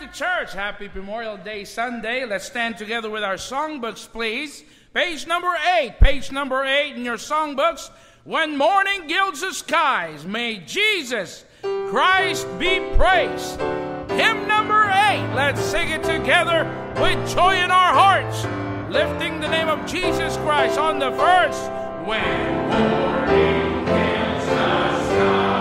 to church. Happy Memorial Day Sunday. Let's stand together with our songbooks, please. Page number 8. Page number 8 in your songbooks. When morning gilds the skies, may Jesus Christ be praised. Hymn number 8. Let's sing it together with joy in our hearts, lifting the name of Jesus Christ on the verse. When morning gilds the skies.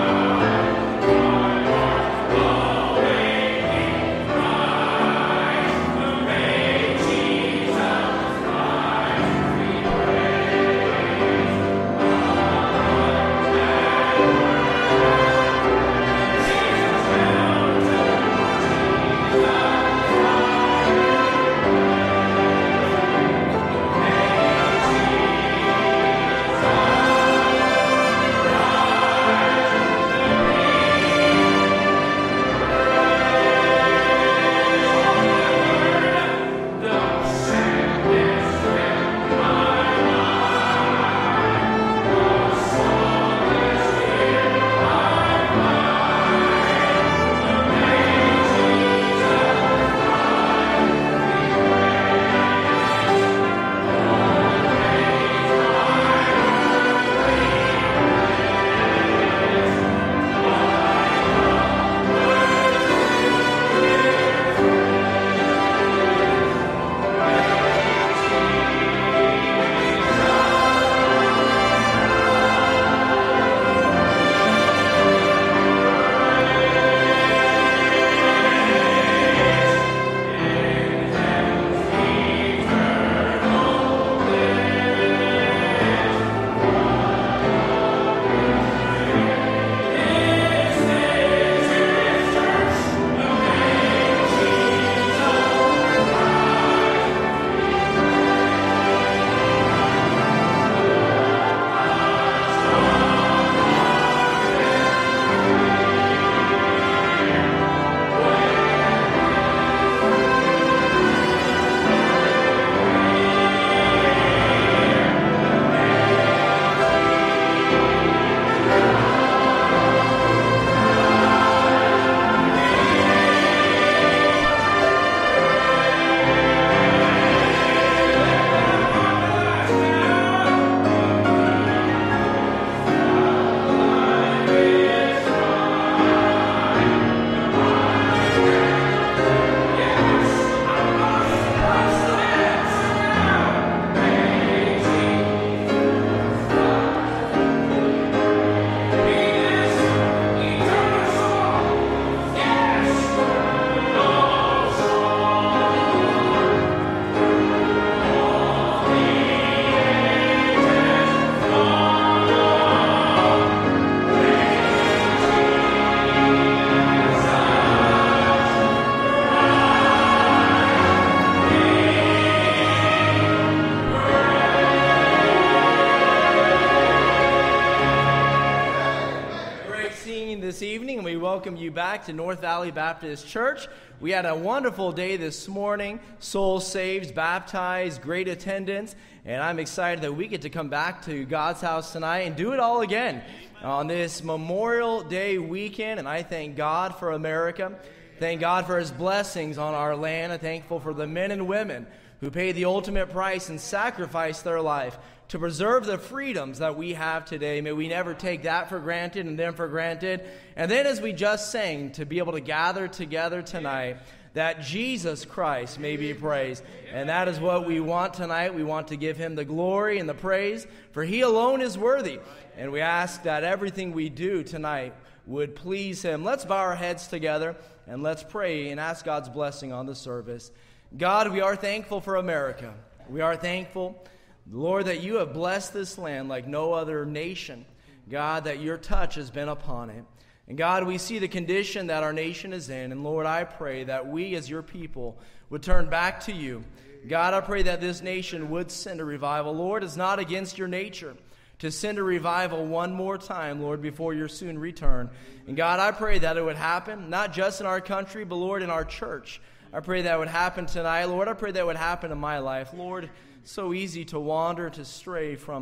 Welcome you back to North Valley Baptist Church. We had a wonderful day this morning. Souls saved, baptized, great attendance, and I'm excited that we get to come back to God's house tonight and do it all again on this Memorial Day weekend. And I thank God for America. Thank God for His blessings on our land. I'm thankful for the men and women who paid the ultimate price and sacrificed their life to preserve the freedoms that we have today. May we never take that for granted and them for granted. And then as we just sang, to be able to gather together tonight, that Jesus Christ may be praised. And that is what we want tonight. We want to give Him the glory and the praise, for He alone is worthy. And we ask that everything we do tonight would please Him. Let's bow our heads together and let's pray and ask God's blessing on the service. God, we are thankful for America. We are thankful, Lord, that You have blessed this land like no other nation. God, that Your touch has been upon it. And God, we see the condition that our nation is in. And Lord, I pray that we as Your people would turn back to You. God, I pray that this nation would send a revival. Lord, it's not against Your nature to send a revival one more time, Lord, before Your soon return. And God, I pray that it would happen, not just in our country, but Lord, in our church. I pray that would happen tonight. Lord, I pray that would happen in my life. Lord, it's so easy to wander, to stray from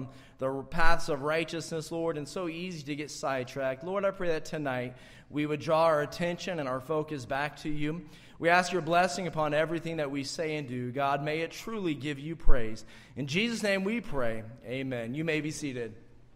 the paths of righteousness, Lord, and so easy to get sidetracked. Lord, I pray that tonight we would draw our attention and our focus back to you. We ask your blessing upon everything that we say and do. God, may it truly give you praise. In Jesus' name we pray. Amen. You may be seated.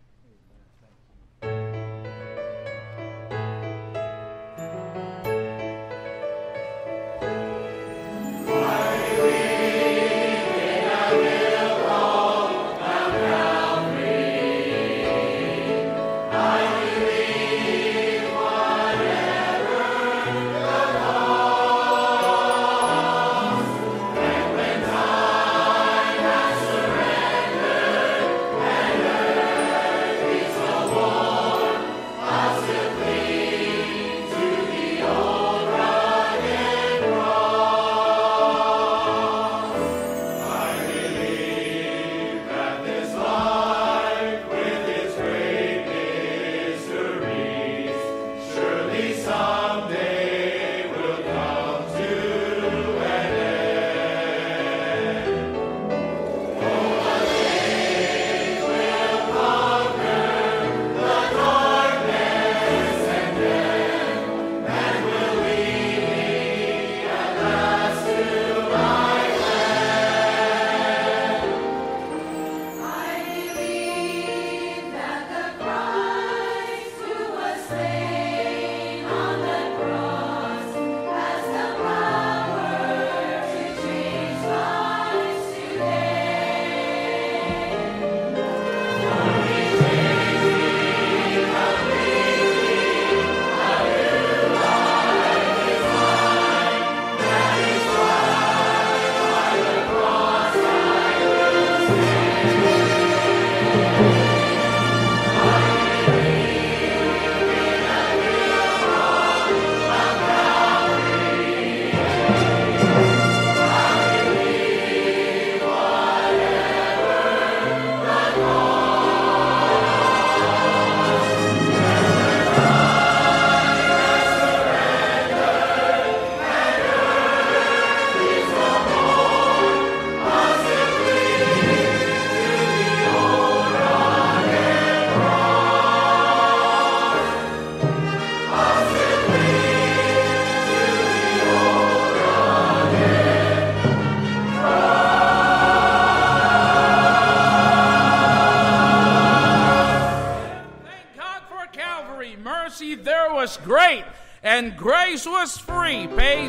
Great and grace was free. Page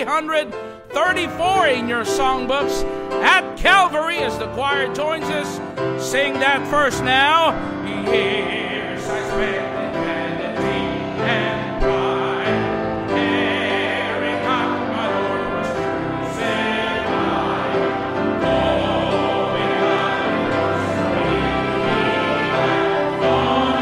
334 in your songbooks. At Calvary, as the choir joins us, sing that first now. Years I spent in vanity and pride, hearing how my Lord was crucified, knowing I was free and gone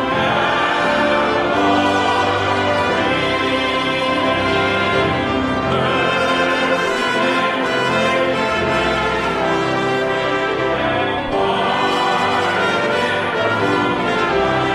now.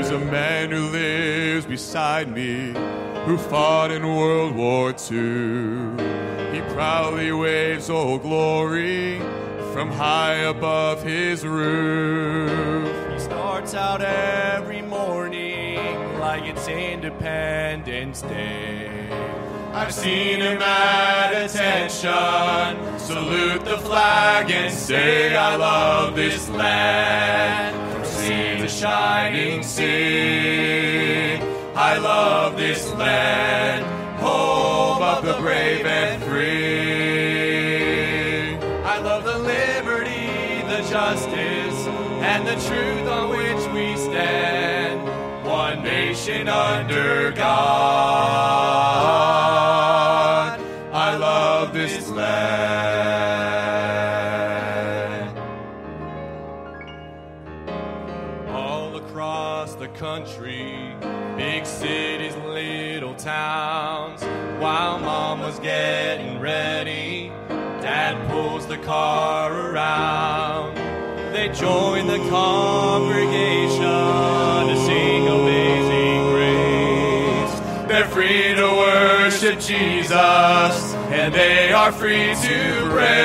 There's a man who lives beside me who fought in World War II. He proudly waves Old Glory from high above his roof. He starts out every morning like it's Independence Day. I've seen him at attention salute the flag and say, I love this land. From sea to shining sea, I love this land, home of the brave and free. I love the liberty, the justice, and the truth on which we stand. One nation under God. I love this land. All across the country, big cities, little towns, while Mom was getting ready, Dad pulls the car around. They join the congregation to sing Amazing Grace. They're free to worship Jesus, and they are free to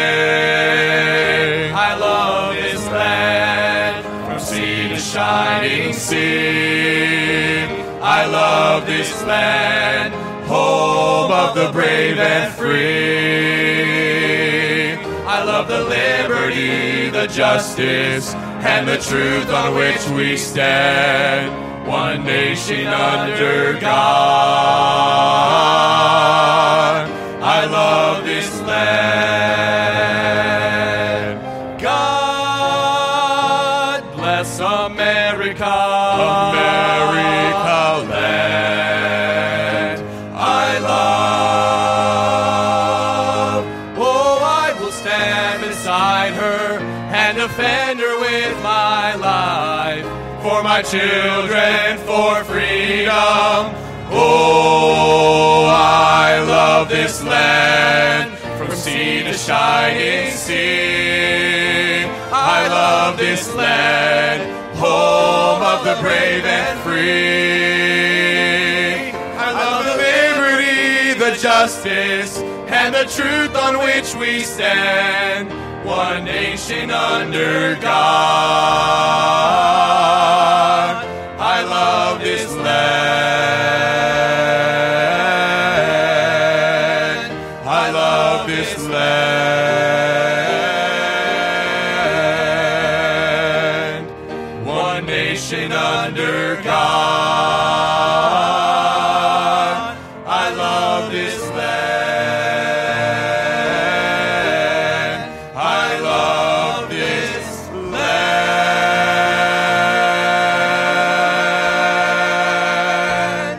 pray. I love this land, from sea to shining sea. I love this land, home of the brave and free. I love the liberty, the justice, and the truth on which we stand. One nation under God. I love this land. God bless America. America land. I love. Oh, I will stand beside her and defend her with my life. For my children, for freedom. Oh, I love this land, from sea to shining sea. I love this land, home of the brave and free. I love the liberty, the justice, and the truth on which we stand. One nation under God. I love this land. I love this land. One nation under God. I love this land. I love this land.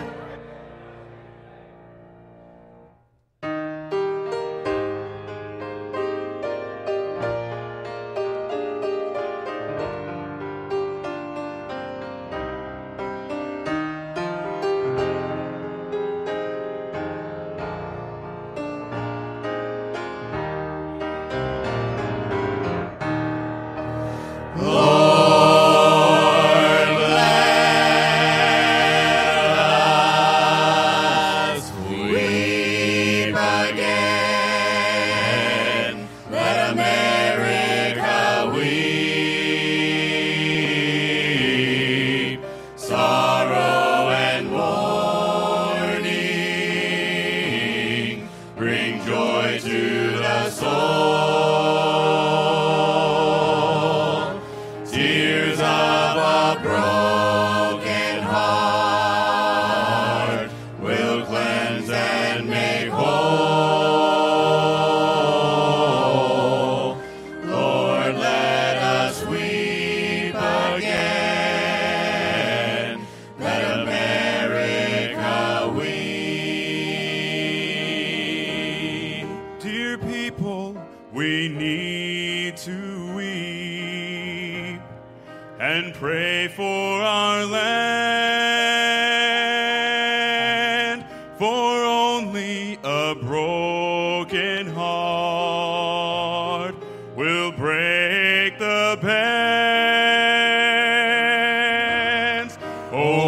Lord, let us weep again. Let America weep. Sorrow and mourning bring joy to the soul. Tears of a broken heart will cleanse and make whole. Lord, let us weep again. Let America weep. Dear people, we need to weep and pray for our land, for only a broken heart will break the bands. Oh,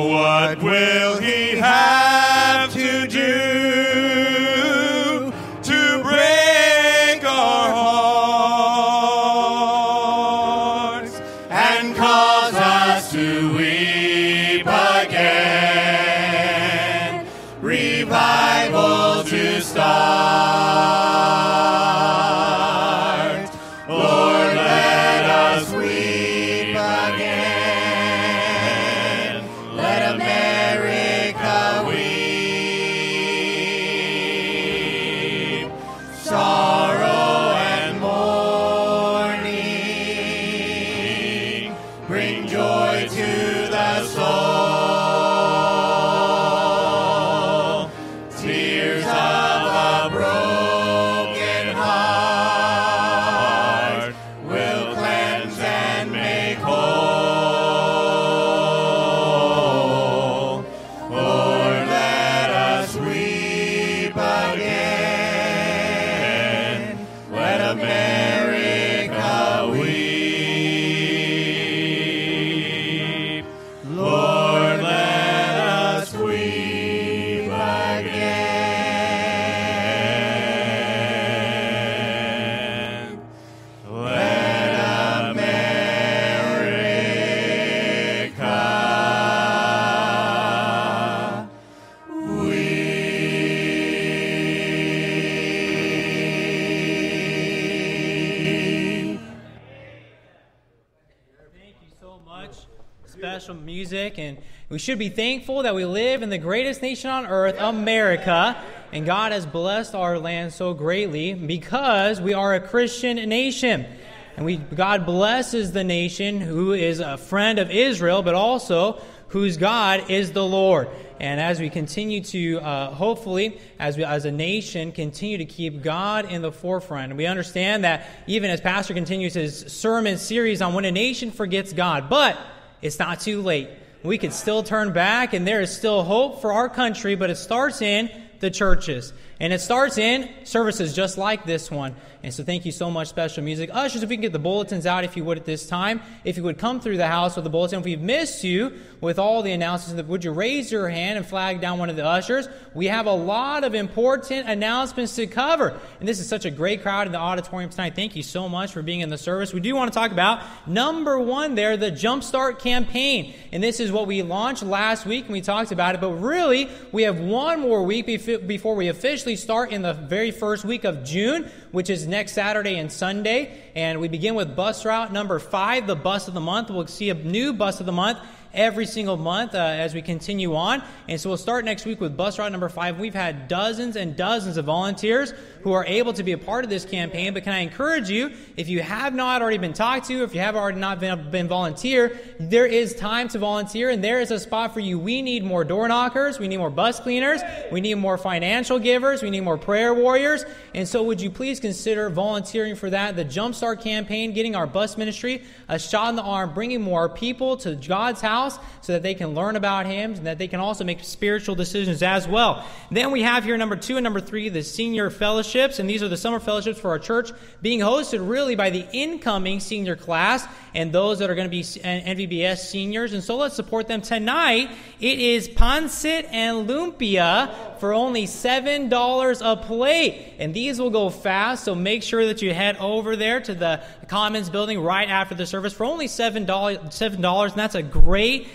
special music, and we should be thankful that we live in the greatest nation on earth, America, and God has blessed our land so greatly because we are a Christian nation. And God blesses the nation who is a friend of Israel, but also whose God is the Lord. And as we continue to, hopefully, as a nation, continue to keep God in the forefront. And we understand that even as Pastor continues his sermon series on when a nation forgets God, but it's not too late. We can still turn back, and there is still hope for our country, but it starts in the churches. And it starts in services just like this one. And so thank you so much, Special Music. Ushers, if we can get the bulletins out, if you would, at this time. If you would come through the house with the bulletin. If we've missed you with all the announcements, would you raise your hand and flag down one of the ushers? We have a lot of important announcements to cover. And this is such a great crowd in the auditorium tonight. Thank you so much for being in the service. We do want to talk about, number one there, the Jumpstart campaign. And this is what we launched last week, and we talked about it. But really, we have one more week before we officially start in the very first week of June, which is next Saturday and Sunday. And we begin with bus route number 5, the bus of the month. We'll see a new bus of the month every single month as we continue on. And so we'll start next week with bus route number 5. We've had dozens and dozens of volunteers who are able to be a part of this campaign. But can I encourage you, if you have not already been talked to, if you have already not been volunteer, there is time to volunteer, and there is a spot for you. We need more door knockers. We need more bus cleaners. We need more financial givers. We need more prayer warriors. And so would you please consider volunteering for that? The Jumpstart campaign, getting our bus ministry a shot in the arm, bringing more people to God's house so that they can learn about Him and that they can also make spiritual decisions as well. Then we have here number 2 and number 3, the senior fellowships. And these are the summer fellowships for our church, being hosted really by the incoming senior class and those that are going to be NVBS seniors. And so let's support them. Tonight, it is pancit and lumpia for only $7 a plate. And these will go fast, so make sure that you head over there to the Commons building right after the service for only $7. And that's a great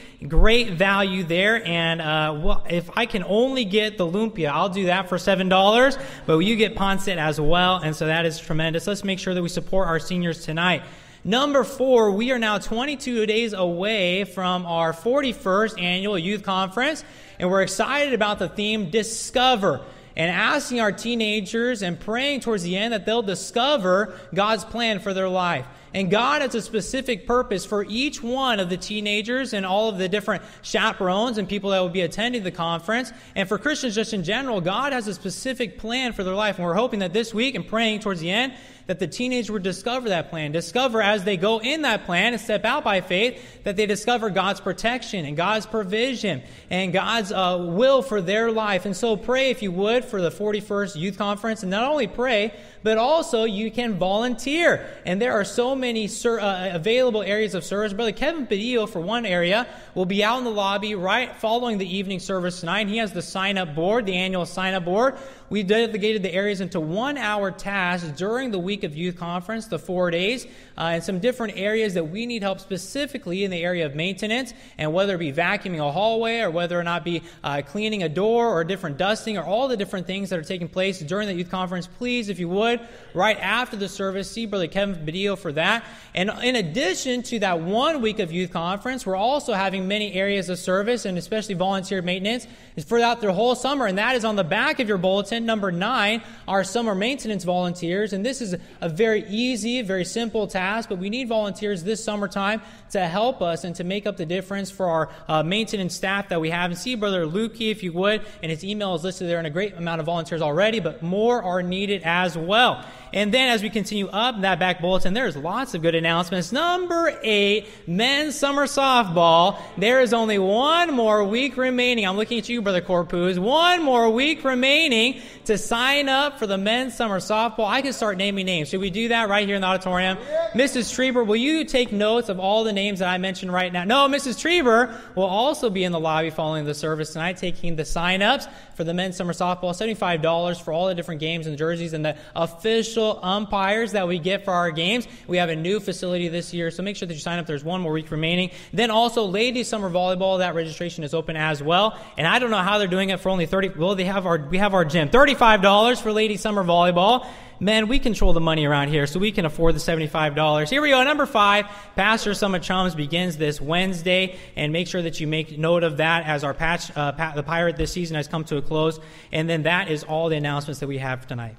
value there. And if I can only get the lumpia, I'll do that for $7. But you get pancit as well, and so that is tremendous. Let's make sure that we support our seniors tonight. Number 4, we are now 22 days away from our 41st annual youth conference, and we're excited about the theme Discover, and asking our teenagers and praying towards the end that they'll discover God's plan for their life. And God has a specific purpose for each one of the teenagers and all of the different chaperones and people that will be attending the conference. And for Christians just in general, God has a specific plan for their life. And we're hoping that this week and praying towards the end that the teenagers would discover that plan. Discover as they go in that plan and step out by faith that they discover God's protection and God's provision and God's will for their life. And so pray, if you would, for the 41st Youth Conference. And not only pray, but also you can volunteer. And there are so many available areas of service. Brother Kevin Padillo, for one area, will be out in the lobby right following the evening service tonight. He has the sign-up board, the annual sign-up board. We delegated the areas into 1-hour tasks during the week of youth conference, the 4 days, and some different areas that we need help specifically in the area of maintenance, and whether it be vacuuming a hallway or whether or not be cleaning a door or different dusting or all the different things that are taking place during the youth conference. Please, if you would, right after the service, see Brother Kevin Badillo for that. And in addition to that 1 week of youth conference, we're also having many areas of service and especially volunteer maintenance throughout their whole summer, and that is on the back of your bulletin. Number 9, our summer maintenance volunteers. And this is a very easy, very simple task, but we need volunteers this summertime to help us and to make up the difference for our maintenance staff that we have. And see Brother Lukey, if you would, and his email is listed there, and a great amount of volunteers already, but more are needed as well. And then as we continue up that back bulletin, there's lots of good announcements. Number 8, men's summer softball. There is only 1 more week remaining. I'm looking at you, Brother Corpus. 1 more week remaining to sign up for the men's summer softball. I can start naming names. Should we do that right here in the auditorium? Mrs. Trieber, will you take notes of all the names that I mentioned right now? No, Mrs. Trieber will also be in the lobby following the service tonight, taking the sign-ups for the men's summer softball. $75 for all the different games and jerseys and the official umpires that we get for our games. We have a new facility this year, so make sure that you sign up. There's 1 more week remaining. Then also ladies summer volleyball, that registration is open as well. And I don't know how they're doing it for only $30. Well, we have our gym. $35 for ladies summer volleyball. men, we control the money around here, so we can afford the $75. Here we go, number 5. Pastor Summit Chums begins this Wednesday, and make sure that you make note of that as our the Pirate this season has come to a close. And then that is all the announcements that we have tonight.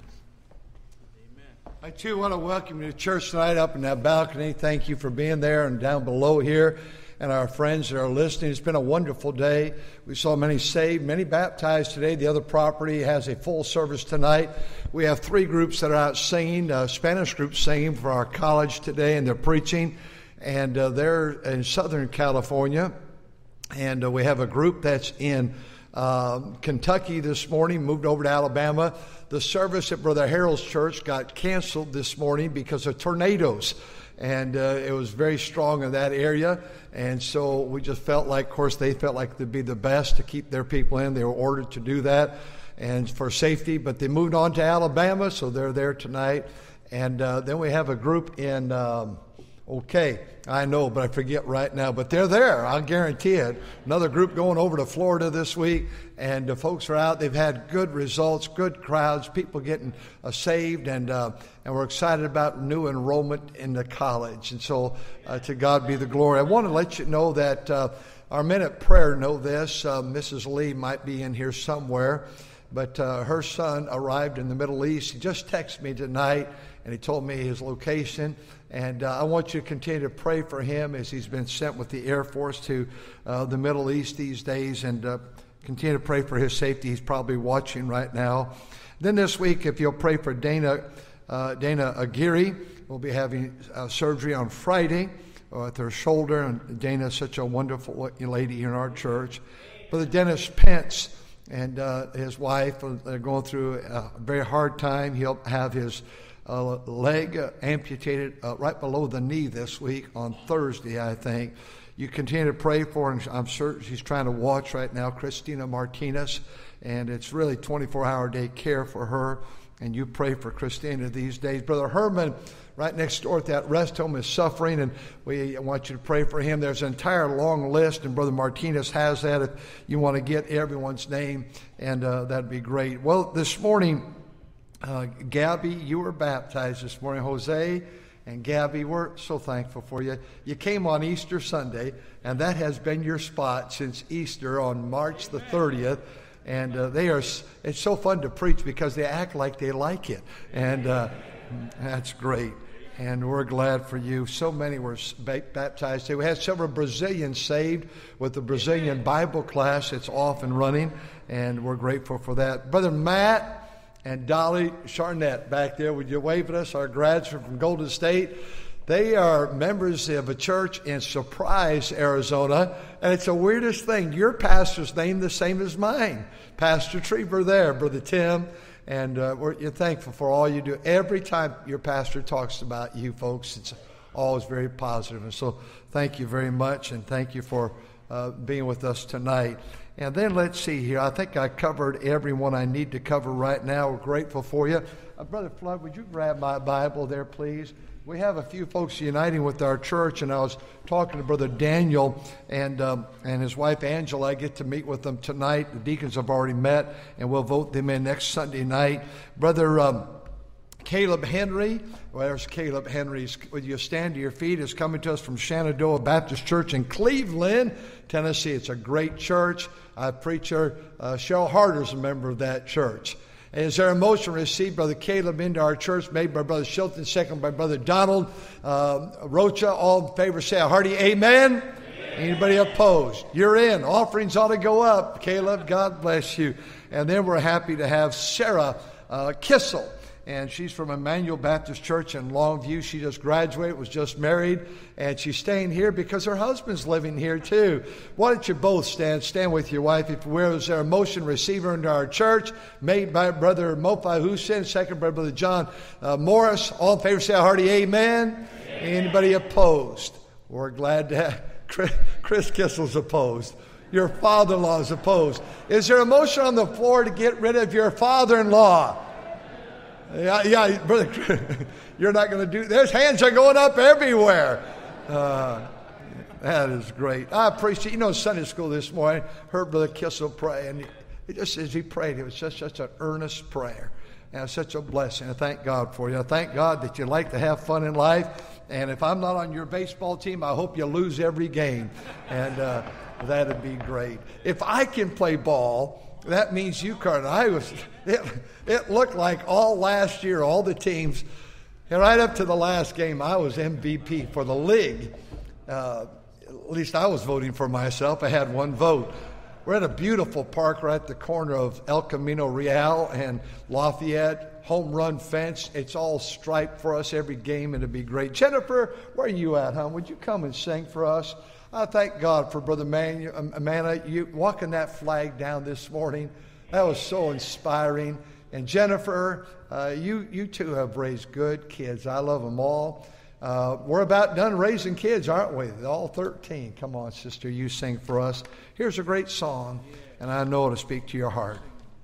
I too want to welcome you to church tonight up in that balcony. Thank you for being there, and down below here, and our friends that are listening. It's been a wonderful day. We saw many saved, many baptized today. The other property has a full service tonight. We have 3 groups that are out singing, Spanish group singing for our college today, and they're preaching. And they're in Southern California. And we have a group that's in Kentucky this morning, moved over to Alabama. The service at Brother Harold's church got canceled this morning because of tornadoes, and it was very strong in that area. And so we just felt like, of course, they felt like it'd be the best to keep their people in. They were ordered to do that and for safety, but they moved on to Alabama, so they're there tonight. And then we have a group in I know, but I forget right now. But they're there, I'll guarantee it. Another group going over to Florida this week, and the folks are out. They've had good results, good crowds, people getting saved, and we're excited about new enrollment in the college. And so to God be the glory. I want to let you know that our men at prayer know this. Mrs. Lee might be in here somewhere, but her son arrived in the Middle East. He just texted me tonight, and he told me his location. And I want you to continue to pray for him as he's been sent with the Air Force to the Middle East these days, and continue to pray for his safety. He's probably watching right now. Then this week, if you'll pray for Dana Aguirre, we'll be having surgery on Friday with her shoulder. And Dana is such a wonderful lady here in our church. Brother Dennis Pence and his wife are going through a very hard time. He'll have his leg amputated right below the knee this week on Thursday, I think. You continue to pray for her. I'm sure she's trying to watch right now, Christina Martinez, and it's really 24-hour day care for her. And you pray for Christina these days. Brother Herman, right next door at that rest home, is suffering, and we want you to pray for him. There's an entire long list, and Brother Martinez has that if you want to get everyone's name, and that'd be great. Well, this morning, Gabby, you were baptized this morning. Jose and Gabby, we're so thankful for you. You came on Easter Sunday, and that has been your spot since Easter on March the 30th. And it's so fun to preach because they act like they like it. And that's great. And we're glad for you. So many were baptized today. We had several Brazilians saved with the Brazilian Bible class. It's off and running, and we're grateful for that. Brother Matt and Dolly Charnett back there, would you wave at us? Our graduates from Golden State. They are members of a church in Surprise, Arizona, and it's the weirdest thing. Your pastor's name the same as mine, Pastor Trieber there, Brother Tim, and you're thankful for all you do. Every time your pastor talks about you folks, it's always very positive, and so thank you very much, and thank you for being with us tonight. And then let's see here. I think I covered everyone I need to cover right now. We're grateful for you. Brother Flood, would you grab my Bible there, please? We have a few folks uniting with our church, and I was talking to Brother Daniel and his wife Angela. I get to meet with them tonight. The deacons have already met, and we'll vote them in next Sunday night. Brother Caleb Henry, where's Caleb Henry? Would you stand to your feet? Is coming to us from Shenandoah Baptist Church in Cleveland, Tennessee. It's a great church. Preacher Cheryl Harder's a member of that church. And is there a motion to receive Brother Caleb into our church, made by Brother Shilton, second by Brother Donald Rocha? All in favor say a hearty amen. Amen. Anybody opposed? You're in. Offerings ought to go up. Caleb, God bless you. And then we're happy to have Sarah Kissel. And she's from Emmanuel Baptist Church in Longview. She just graduated, was just married, and she's staying here because her husband's living here too. Why don't you both stand with your wife if you will. Is there a motion to receive her into our church, made by Brother Mofi Hussein, second by Brother John Morris? All in favor say a hearty amen. Amen. Anybody opposed? We're glad to have Chris Kissel's opposed. Your father-in-law is opposed. Is there a motion on the floor to get rid of your father-in-law? Yeah, brother, you're not going to do. There's hands are going up everywhere. That is great. I appreciate. Sunday school this morning, heard Brother Kissel pray, and it just as he prayed, it was just such an earnest prayer, And it's such a blessing. I thank God for you. I thank God that you like to have fun in life. And if I'm not on your baseball team, I hope you lose every game. And that'd be great. If I can play ball, that means you, Carter. It looked like all last year, all the teams, and right up to the last game, I was MVP for the league. At least I was voting for myself. I had one vote. We're at a beautiful park right at the corner of El Camino Real and Lafayette, home run fence. It's all striped for us every game, and it'd be great. Jennifer, where are you at, hon? Would you come and sing for us? I thank God for Brother Amanda, you walking that flag down this morning. That was so inspiring. And Jennifer, you two have raised good kids. I love them all. We're about done raising kids, aren't we? All 13. Come on, sister, you sing for us. Here's a great song, and I know it'll speak to your heart.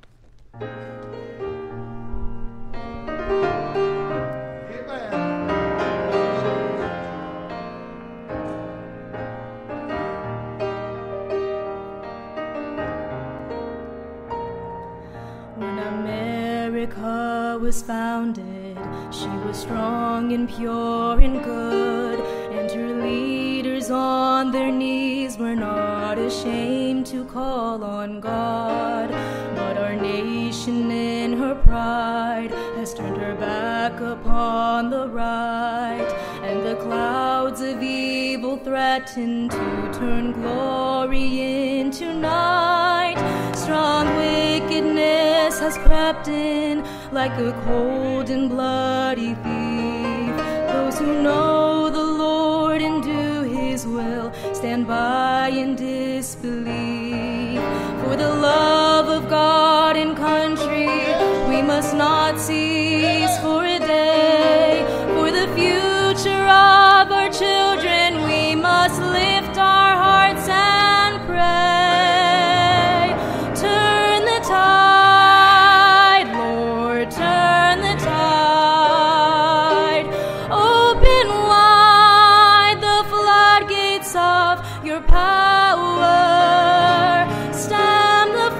When America was founded, she was strong and pure and good, and her leaders on their knees were not ashamed to call on God. But our nation in her pride has turned her back upon the right, and the clouds of evil threaten to turn glory into night. Strong wickedness has crept in like a cold and bloody thief. Those who know the Lord and do His will stand by in disbelief. For the love of God and country, we must not cease for a day. For the future of our children, we must lift our hearts and pray. Turn the tide, Lord, turn the tide. Open wide the floodgates of your power. Stem the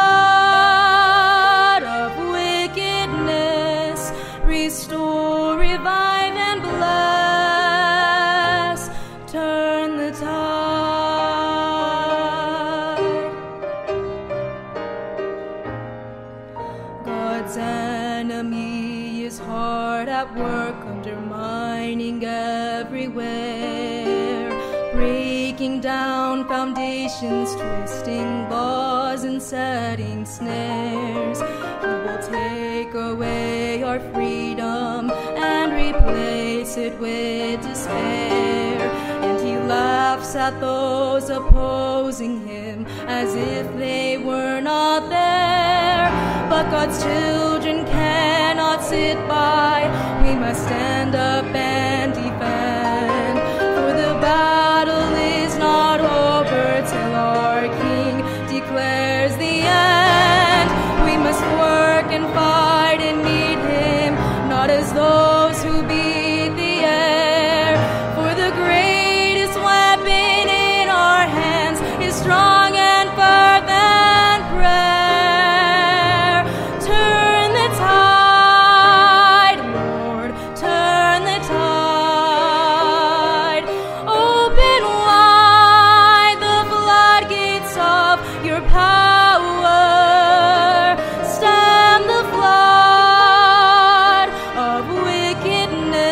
flood of wickedness. Restore, revive, and bless. Turn the tide. God's enemy is hard at work, undermining everywhere, breaking down foundations, twisting laws, and setting snares. He will take away our freedom and replace it with despair. And he laughs at those opposing him as if they were not there. But God's children cannot sit by. We must stand up and defend. For the battle is not over till our King declares the end. We must work and fight and meet him, not as those who beat the air. For the greatest weapon in our hands is strong and fervent prayer. Turn the tide, Lord, turn the tide. Open wide the floodgates of your power. Stem the flood of wickedness.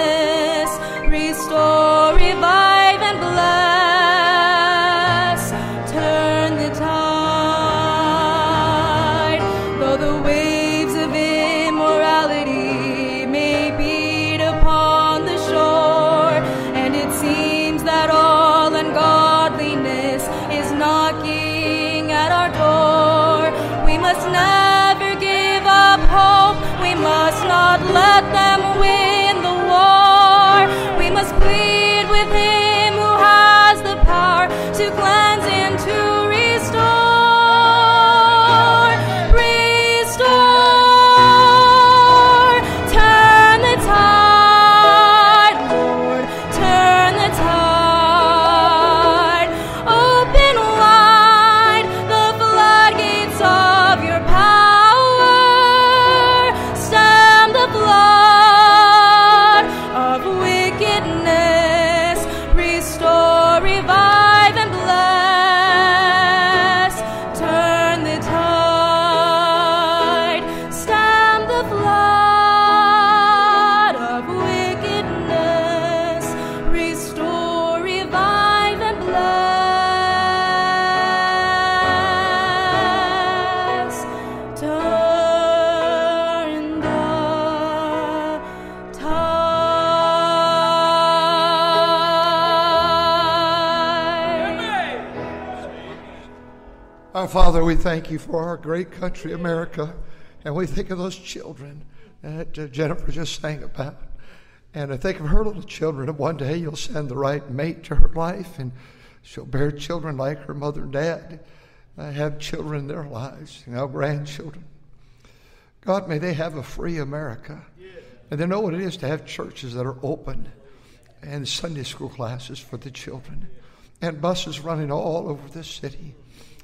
Our Father, we thank you for our great country, America, and we think of those children that Jennifer just sang about. And I think of her little children, and one day you'll send the right mate to her life, and she'll bear children like her mother and dad have children in their lives, grandchildren. God, may they have a free America. And they know what it is to have churches that are open, and Sunday school classes for the children, and buses running all over the city,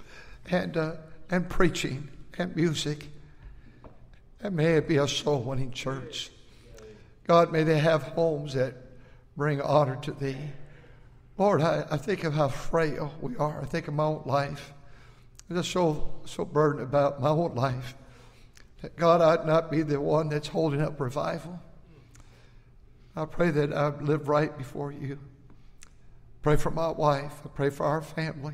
and preaching, and music. And may it be a soul-winning church. God, may they have homes that bring honor to thee. Lord, I think of how frail we are. I think of my own life. I'm just so burdened about my own life. That God, I'd not be the one that's holding up revival. I pray that I'd live right before you. Pray for my wife. I pray for our family.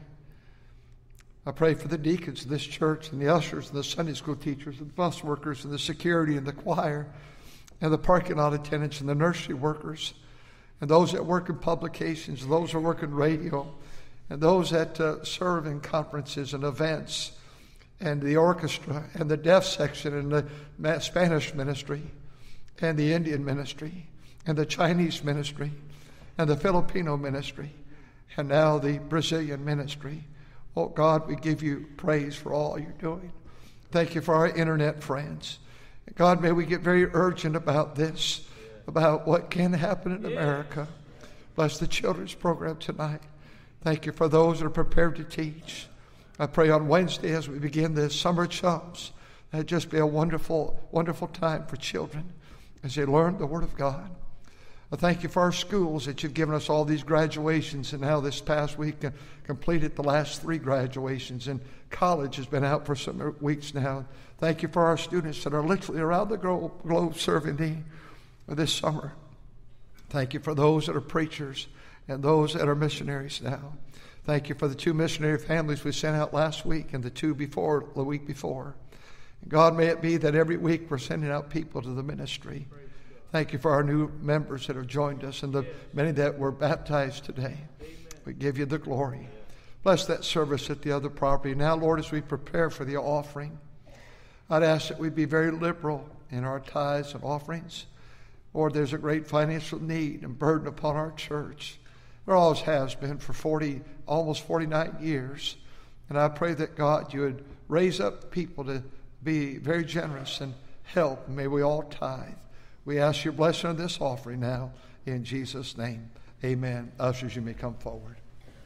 I pray for the deacons of this church and the ushers and the Sunday school teachers and the bus workers and the security and the choir and the parking lot attendants and the nursery workers and those that work in publications, and those that work in radio, and those that serve in conferences and events, and the orchestra and the deaf section and the Spanish ministry and the Indian ministry and the Chinese ministry and the Filipino ministry and now the Brazilian ministry. Oh, God, we give you praise for all you're doing. Thank you for our internet friends. God, may we get very urgent about this, about what can happen in America. Bless the children's program tonight. Thank you for those that are prepared to teach. I pray on Wednesday as we begin the summer chums, that'd just be a wonderful, wonderful time for children as they learn the Word of God. I thank you for our schools that you've given us all these graduations, and now this past week completed the last 3 graduations, and college has been out for some weeks now. Thank you for our students that are literally around the globe serving thee this summer. Thank you for those that are preachers and those that are missionaries now. Thank you for the 2 missionary families we sent out last week and the 2 before, the week before. God, may it be that every week we're sending out people to the ministry. Thank you for our new members that have joined us and the many that were baptized today. We give you the glory. Bless that service at the other property. Now, Lord, as we prepare for the offering, I'd ask that we be very liberal in our tithes and offerings. Lord, there's a great financial need and burden upon our church. There always has been for almost 49 years. And I pray that, God, you would raise up people to be very generous and help. May we all tithe. We ask your blessing on this offering now in Jesus' name. Amen. Ushers, you may come forward.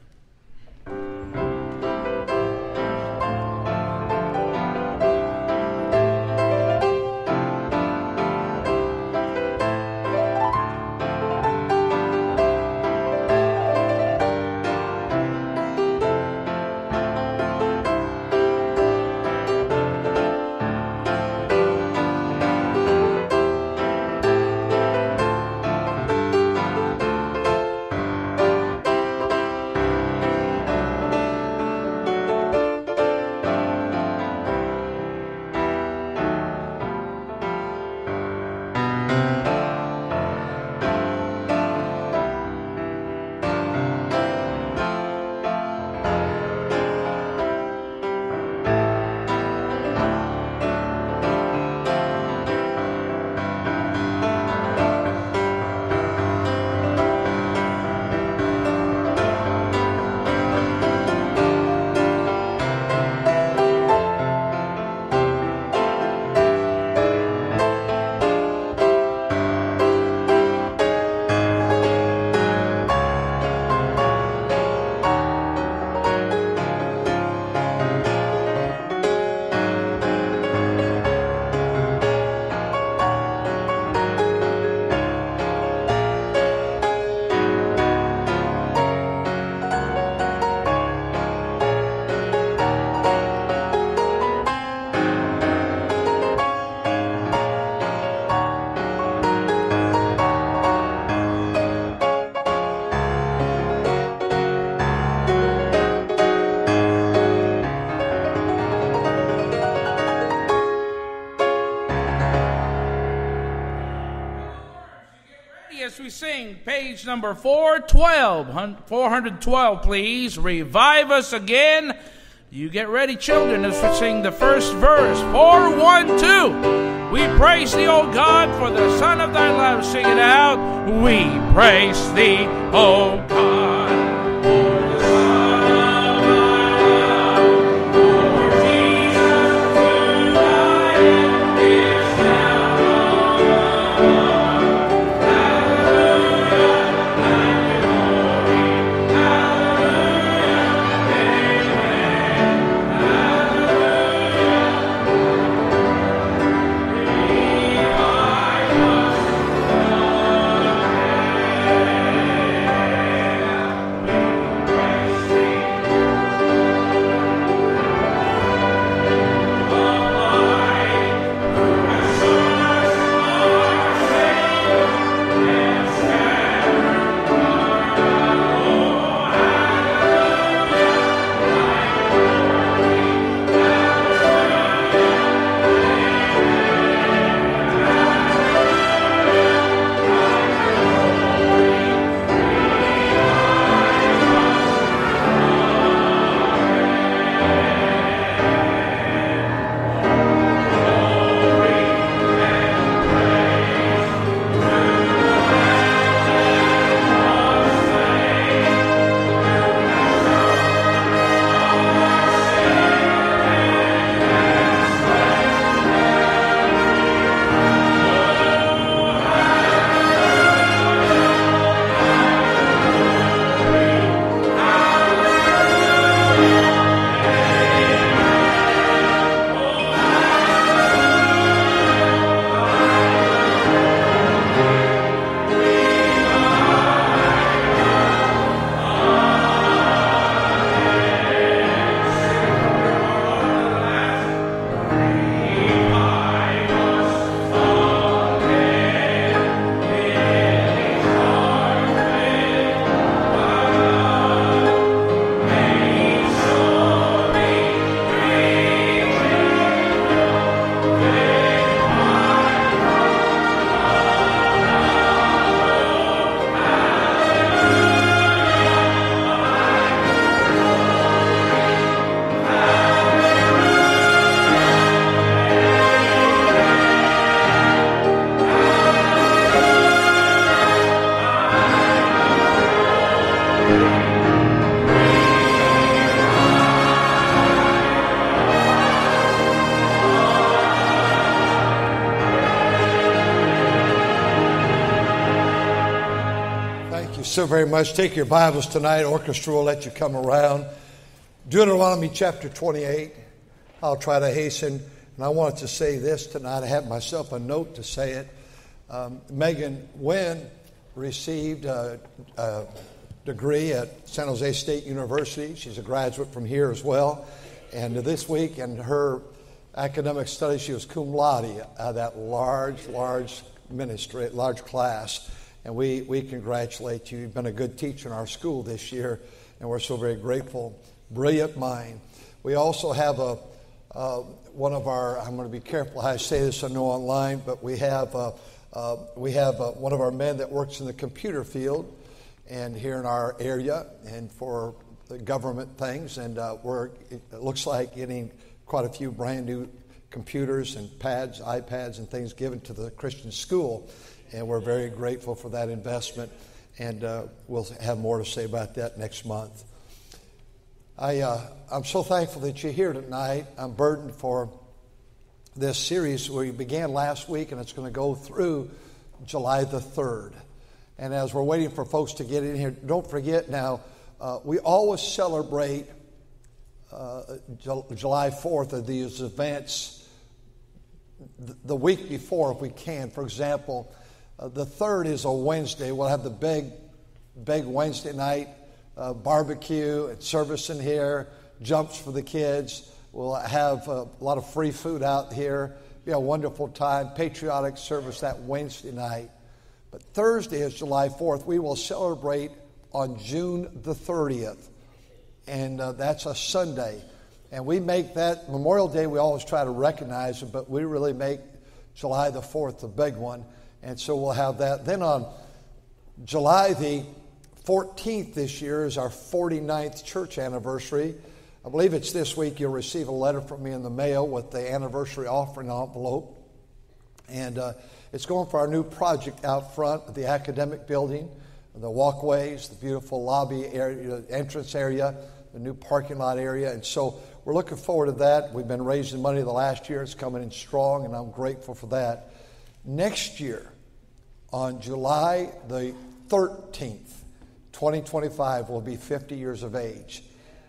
We sing page number 412, please. Revive us again. You get ready, children, as we sing the first verse. 4, 1, 2. We praise thee, O God, for the Son of thy love. Sing it out. We praise thee, O God. So very much. Take your Bibles tonight. Orchestra will let you come around. Deuteronomy chapter 28. I'll try to hasten. And I wanted to say this tonight. I have myself a note to say it. Megan Wynn received a degree at San Jose State University. She's a graduate from here as well. And this week in her academic studies, she was cum laude at that large ministry, large class. And we congratulate you. You've been a good teacher in our school this year, and we're so very grateful. Brilliant mind. We also have one of our, I'm going to be careful how I say this, I know online, but we have one of our men that works in the computer field and here in our area and for the government things, and it looks like getting quite a few brand new computers and iPads and things given to the Christian school. And we're very grateful for that investment, and we'll have more to say about that next month. I'm so thankful that you're here tonight. I'm burdened for this series we began last week, and it's going to go through July the 3rd. And as we're waiting for folks to get in here, don't forget now, we always celebrate July 4th of these events the week before if we can. For example, the 3rd is a Wednesday. We'll have the big Wednesday night barbecue and service in here, jumps for the kids. We'll have a lot of free food out here. Be a wonderful time. Patriotic service that Wednesday night. But Thursday is July 4th. We will celebrate on June the 30th. And that's a Sunday. And we make that Memorial Day, we always try to recognize it, but we really make July the 4th the big one. And so we'll have that. Then on July the 14th this year is our 49th church anniversary. I believe it's this week you'll receive a letter from me in the mail with the anniversary offering envelope. And it's going for our new project out front of the academic building, the walkways, the beautiful lobby area, entrance area, the new parking lot area. And so we're looking forward to that. We've been raising money the last year. It's coming in strong, and I'm grateful for that. Next year, on July the 13th, 2025, we'll be 50 years of age.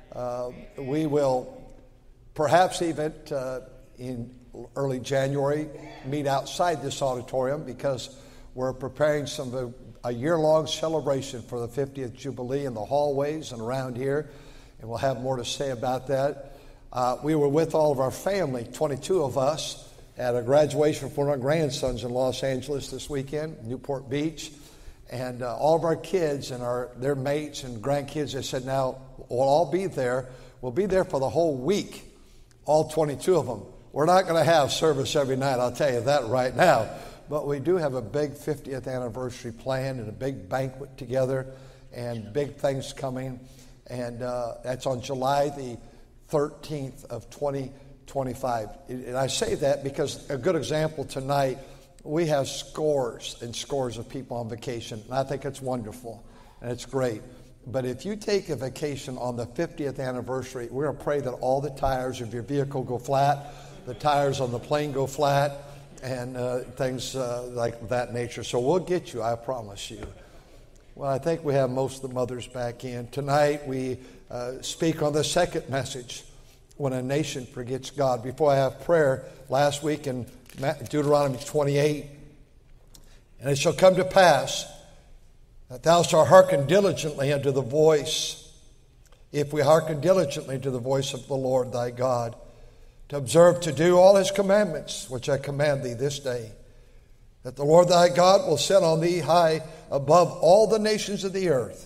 We will perhaps even in early January meet outside this auditorium because we're preparing a year-long celebration for the 50th Jubilee in the hallways and around here, and we'll have more to say about that. We were with all of our family, 22 of us, at a graduation for one of our grandsons in Los Angeles this weekend, Newport Beach. And all of our kids and their mates and grandkids, they said, now, we'll all be there. We'll be there for the whole week, all 22 of them. We're not going to have service every night, I'll tell you that right now. But we do have a big 50th anniversary planned and a big banquet together and big things coming. And that's on July the 13th of 2025. And I say that because a good example tonight, we have scores and scores of people on vacation. And I think it's wonderful and it's great. But if you take a vacation on the 50th anniversary, we're going to pray that all the tires of your vehicle go flat, the tires on the plane go flat, and things like that nature. So we'll get you, I promise you. Well, I think we have most of the mothers back in. Tonight we speak on the second message, when a nation forgets God. Before I have prayer, last week in Deuteronomy 28, and it shall come to pass that thou shalt hearken diligently unto the voice, if we hearken diligently to the voice of the Lord thy God, to observe to do all his commandments, which I command thee this day, that the Lord thy God will set on thee high above all the nations of the earth.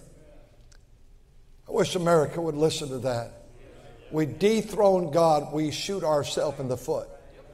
I wish America would listen to that. We dethrone God, we shoot ourselves in the foot.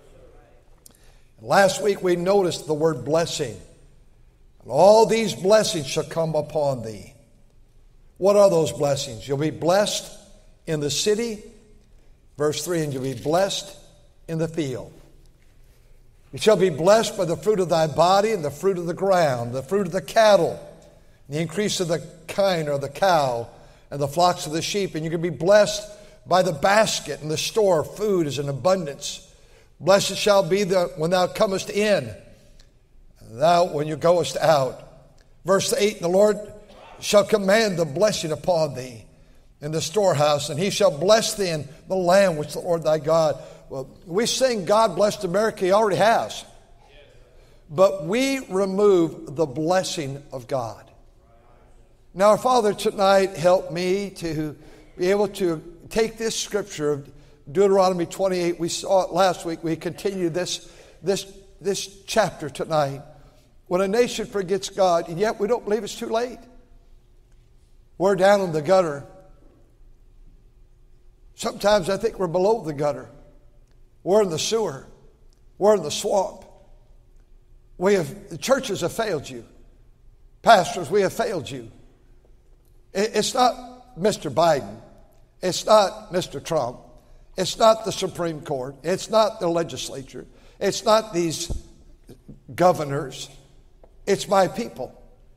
Last week we noticed the word blessing. And all these blessings shall come upon thee. What are those blessings? You'll be blessed in the city. Verse 3, and you'll be blessed in the field. You shall be blessed by the fruit of thy body and the fruit of the ground, the fruit of the cattle, the increase of the kine or the cow, and the flocks of the sheep. And you're going to be blessed by the basket and the store of food is in abundance. Blessed shall be when thou comest in, and thou when you goest out. Verse 8, and the Lord shall command the blessing upon thee in the storehouse, and he shall bless thee in the land which the Lord thy God. Well, we sing God blessed America. He already has. But we remove the blessing of God. Now, Father, tonight help me to be able to take this scripture of Deuteronomy 28. We saw it last week. We continue this chapter tonight. When a nation forgets God, and yet we don't believe it's too late. We're down in the gutter. Sometimes I think we're below the gutter. We're in the sewer. We're in the swamp. The churches have failed you. Pastors, we have failed you. It's not Mr. Biden. It's not Mr. Trump. It's not the Supreme Court. It's not the legislature. It's not these governors. It's my people.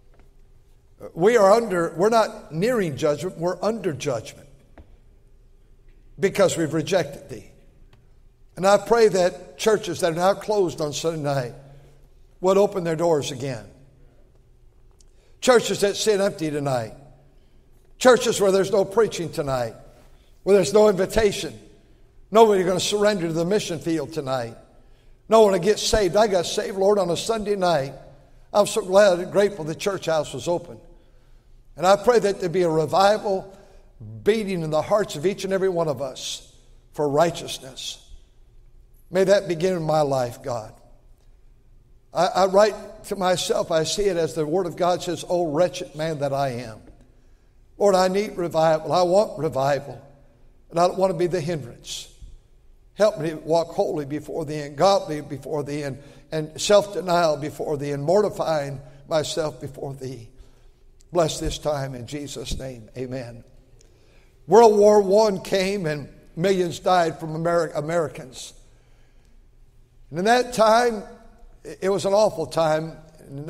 We're not nearing judgment. We're under judgment because we've rejected thee. And I pray that churches that are now closed on Sunday night would open their doors again. Churches that sit empty tonight. Churches where there's no preaching tonight. Where there's no invitation. Nobody going to surrender to the mission field tonight. No one to get saved. I got saved, Lord, on a Sunday night. I'm so glad and grateful the church house was open. And I pray that there be a revival beating in the hearts of each and every one of us for righteousness. May that begin in my life, God. I write to myself, I see it as the Word of God says, oh, wretched man that I am. Lord, I need revival. I want revival. And I don't want to be the hindrance. Help me to walk holy before thee and godly before thee and self-denial before thee and mortifying myself before thee. Bless this time in Jesus' name. Amen. World War I came and millions died from Americans. And in that time, it was an awful time. In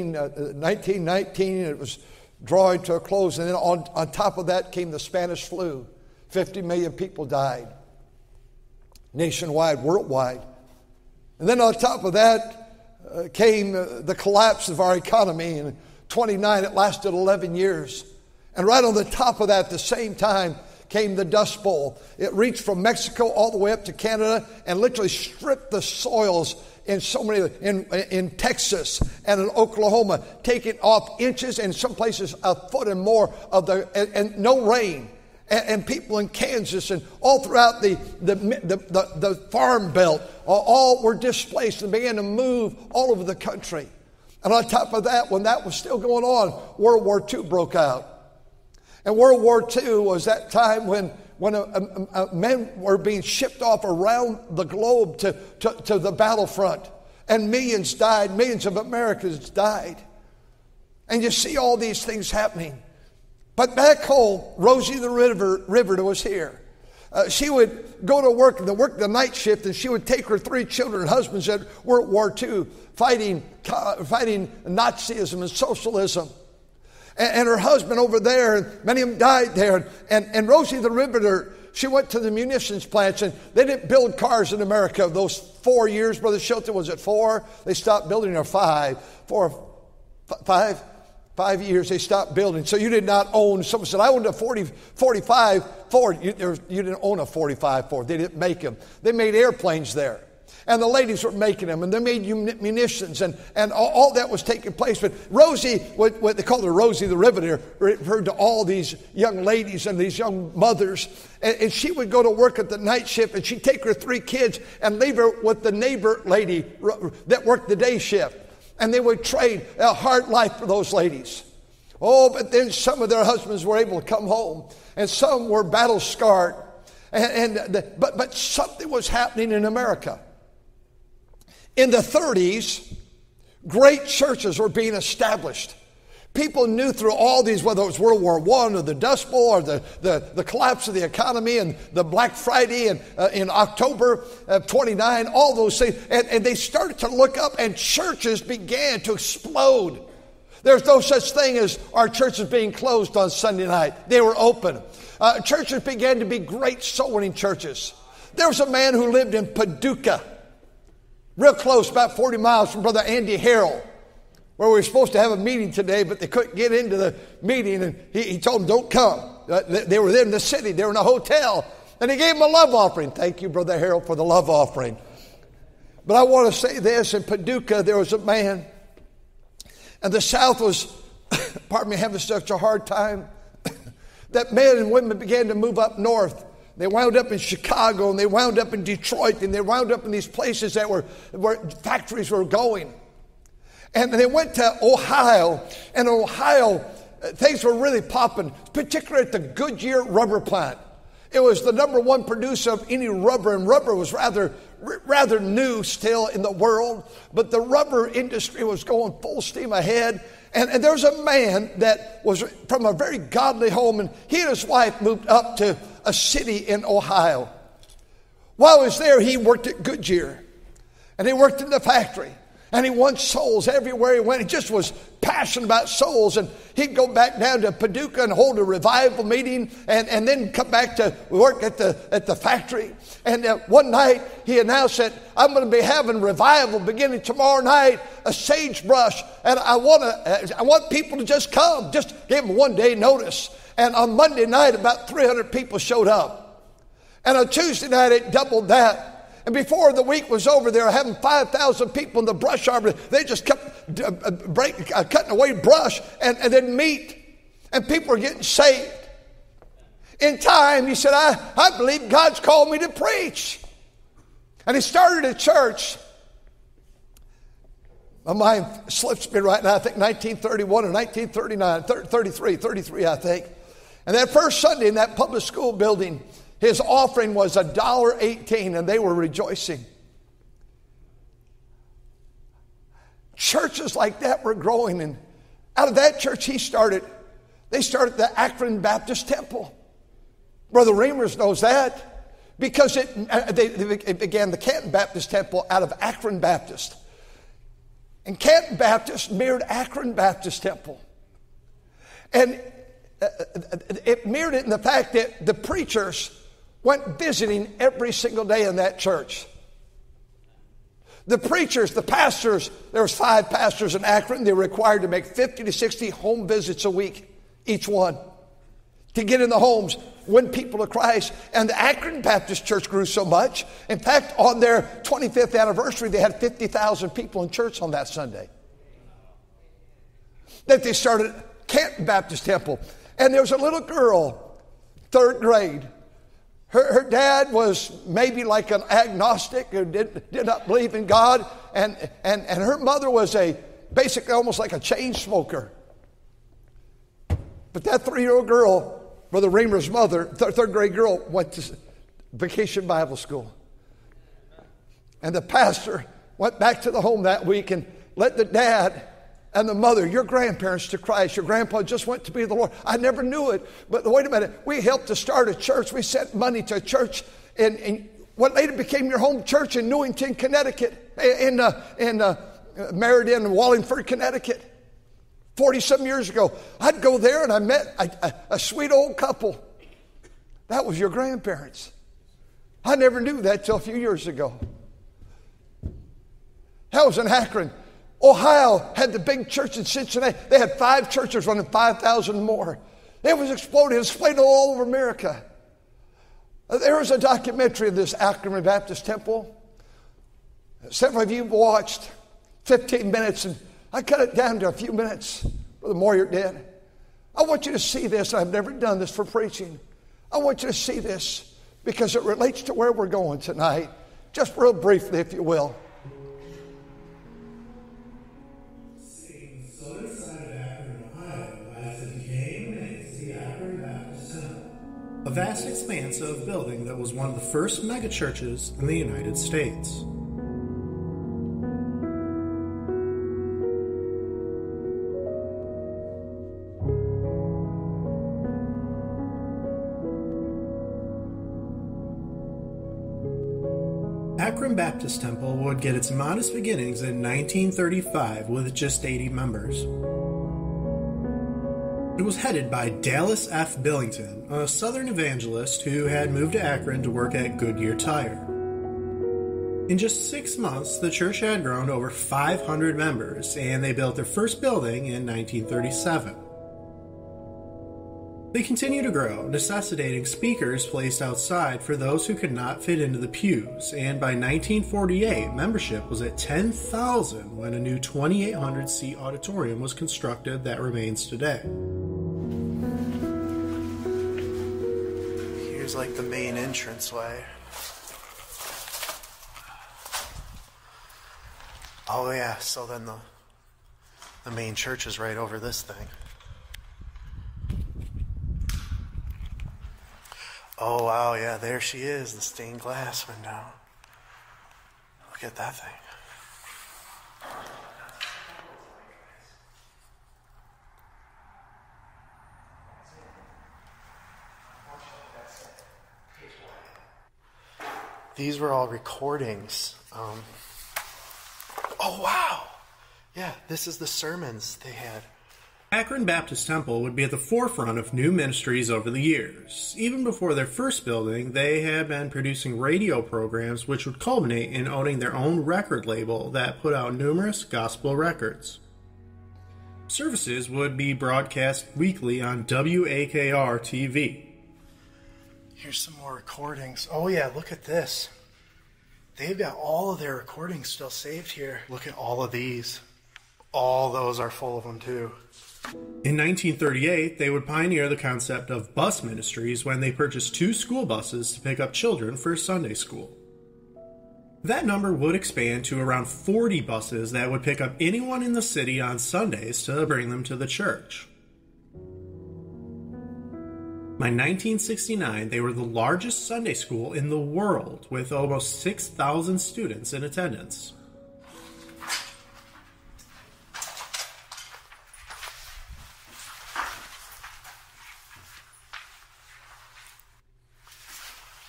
1919, it was drawing to a close. And then on top of that came the Spanish flu. 50 million people died. Nationwide, worldwide. And then on top of that came the collapse of our economy. In 29, it lasted 11 years. And right on the top of that, at the same time, came the Dust Bowl. It reached from Mexico all the way up to Canada and literally stripped the soils in so many, in Texas and in Oklahoma, taking off inches and some places a foot and more of and no rain. And people in Kansas and all throughout the farm belt all were displaced and began to move all over the country. And on top of that, when that was still going on, World War II broke out. And World War II was that time when men were being shipped off around the globe to the battlefront. And millions died. Millions of Americans died. And you see all these things happening. But back home, Rosie the Riveter was here. She would go to work the night shift, and she would take her 3 children and husbands at World War II, fighting Nazism and socialism. And her husband over there, and many of them died there. And Rosie the Riveter, she went to the munitions plants, and they didn't build cars in America those 4 years. Brother Shelton, was it 4? They stopped building, or 5? 5 years they stopped building. So you did not own, someone said, I owned a 45 Ford. You didn't own a 45 Ford. They didn't make them. They made airplanes there. And the ladies were making them, and they made munitions, and all that was taking place. But Rosie, what they called her Rosie the Riveter, referred to all these young ladies and these young mothers. And she would go to work at the night shift, and she'd take her 3 kids and leave her with the neighbor lady that worked the day shift. And they would trade a hard life for those ladies. Oh, but then some of their husbands were able to come home, and some were battle scarred. But something was happening in America. In the 30s, great churches were being established. People knew through all these, whether it was World War I or the Dust Bowl or the collapse of the economy and the Black Friday and in October of 29, all those things. And they started to look up, and churches began to explode. There's no such thing as our churches being closed on Sunday night. They were open. Churches began to be great soul-winning churches. There was a man who lived in Paducah, real close, about 40 miles from Brother Andy Harrell, where we were supposed to have a meeting today, but they couldn't get into the meeting, and he told them, don't come. They were in the city. They were in a hotel, and he gave them a love offering. Thank you, Brother Harrell, for the love offering. But I want to say this. In Paducah, there was a man, and the South was, pardon me, having such a hard time, that men and women began to move up north. They wound up in Chicago, and they wound up in Detroit, and they wound up in these places that where factories were going. And they went to Ohio, and Ohio, things were really popping, particularly at the Goodyear rubber plant. It was the #1 producer of any rubber, and rubber was rather new still in the world, but the rubber industry was going full steam ahead. And there was a man that was from a very godly home, and he and his wife moved up to a city in Ohio. While he was there, he worked at Goodyear, and he worked in the factory, and he won souls everywhere he went. He just was passionate about souls, and he'd go back down to Paducah and hold a revival meeting, and then come back to work at the factory. And one night he announced that I'm going to be having revival beginning tomorrow night, a sagebrush, and I want people to just come. Just give them 1 day notice. And on Monday night, about 300 people showed up. And on Tuesday night, it doubled that. And before the week was over, they were having 5,000 people in the brush arbor. They just kept cutting away brush and then meat. And people were getting saved. In time, he said, I believe God's called me to preach. And he started a church. My mind slips me right now. I think 1931 or 1939, 33, I think. And that first Sunday in that public school building, his offering was $1.18, and they were rejoicing. Churches like that were growing, and out of that church they started the Akron Baptist Temple. Brother Reimers knows that because it began the Canton Baptist Temple out of Akron Baptist. And Canton Baptist mirrored Akron Baptist Temple. And it mirrored it in the fact that the preachers went visiting every single day in that church. The preachers, the pastors, there was 5 pastors in Akron. They were required to make 50 to 60 home visits a week, each one, to get in the homes, win people to Christ. And the Akron Baptist Church grew so much. In fact, on their 25th anniversary, they had 50,000 people in church on that Sunday. That they started Canton Baptist Temple. And there was a little girl, 3rd grade. Her dad was maybe like an agnostic who did not believe in God. And her mother was basically almost like a chain smoker. But that 3-year-old girl, Brother Reamer's mother, 3rd grade girl, went to Vacation Bible School. And the pastor went back to the home that week and led the dad and the mother, your grandparents, to Christ. Your grandpa just went to be the Lord. I never knew it, but wait a minute. We helped to start a church. We sent money to a church in what later became your home church in Newington, Connecticut, in Meriden and Wallingford, Connecticut. 40-some years ago, I'd go there and I met a sweet old couple. That was your grandparents. I never knew that till a few years ago. That was in Akron. Ohio had the big church in Cincinnati. They had 5 churches running 5,000 more. It was exploding. It was spreading all over America. There was a documentary of this Akron Baptist Temple. Several of you watched 15 minutes, and I cut it down to a few minutes. Brother Moyer did. I want you to see this. I've never done this for preaching. I want you to see this because it relates to where we're going tonight. Just real briefly, if you will. A vast expanse of building that was one of the first megachurches in the United States. Akron Baptist Temple would get its modest beginnings in 1935 with just 80 members. It was headed by Dallas F. Billington, a Southern evangelist who had moved to Akron to work at Goodyear Tire. In just 6 months, the church had grown to over 500 members, and they built their first building in 1937. They continued to grow, necessitating speakers placed outside for those who could not fit into the pews, and by 1948, membership was at 10,000 when a new 2,800-seat auditorium was constructed that remains today. Here's like the main entranceway. Oh yeah, so then the main church is right over this thing. Oh, wow, yeah, there she is, the stained glass window. Look at that thing. These were all recordings. Oh, wow. Yeah, this is the sermons they had. Akron Baptist Temple would be at the forefront of new ministries over the years. Even before their first building, they had been producing radio programs which would culminate in owning their own record label that put out numerous gospel records. Services would be broadcast weekly on WAKR TV. Here's some more recordings. Oh yeah, look at this. They've got all of their recordings still saved here. Look at all of these. All those are full of them too. In 1938, they would pioneer the concept of bus ministries when they purchased 2 school buses to pick up children for Sunday school. That number would expand to around 40 buses that would pick up anyone in the city on Sundays to bring them to the church. By 1969, they were the largest Sunday school in the world, with almost 6,000 students in attendance.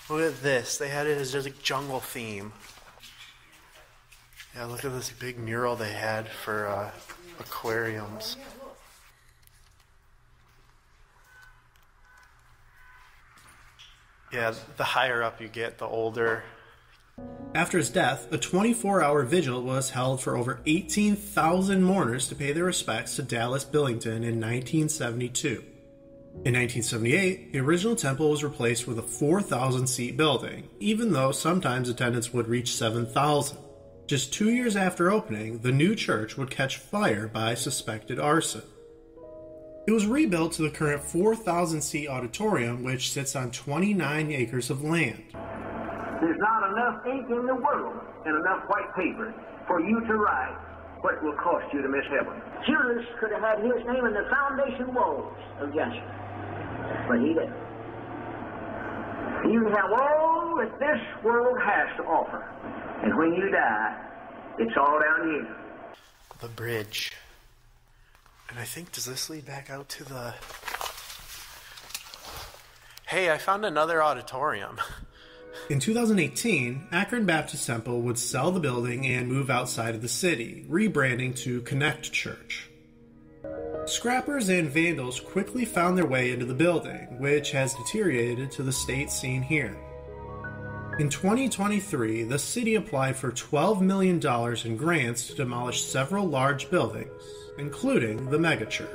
Look at this. They had it as just a jungle theme. Yeah, look at this big mural they had for aquariums. Yeah, the higher up you get, the older. After his death, a 24-hour vigil was held for over 18,000 mourners to pay their respects to Dallas Billington in 1972. In 1978, the original temple was replaced with a 4,000-seat building, even though sometimes attendance would reach 7,000. Just 2 years after opening, the new church would catch fire by suspected arson. It was rebuilt to the current 4,000-seat auditorium, which sits on 29 acres of land. There's not enough ink in the world and enough white paper for you to write what it will cost you to miss heaven. Judas could have had his name in the foundation walls of Joshua, but he didn't. You have all that this world has to offer, and when you die, it's all down here. The bridge. And I think, does this lead back out to the... Hey, I found another auditorium. In 2018, Akron Baptist Temple would sell the building and move outside of the city, rebranding to Connect Church. Scrappers and vandals quickly found their way into the building, which has deteriorated to the state seen here. In 2023, the city applied for $12 million in grants to demolish several large buildings, including the megachurch.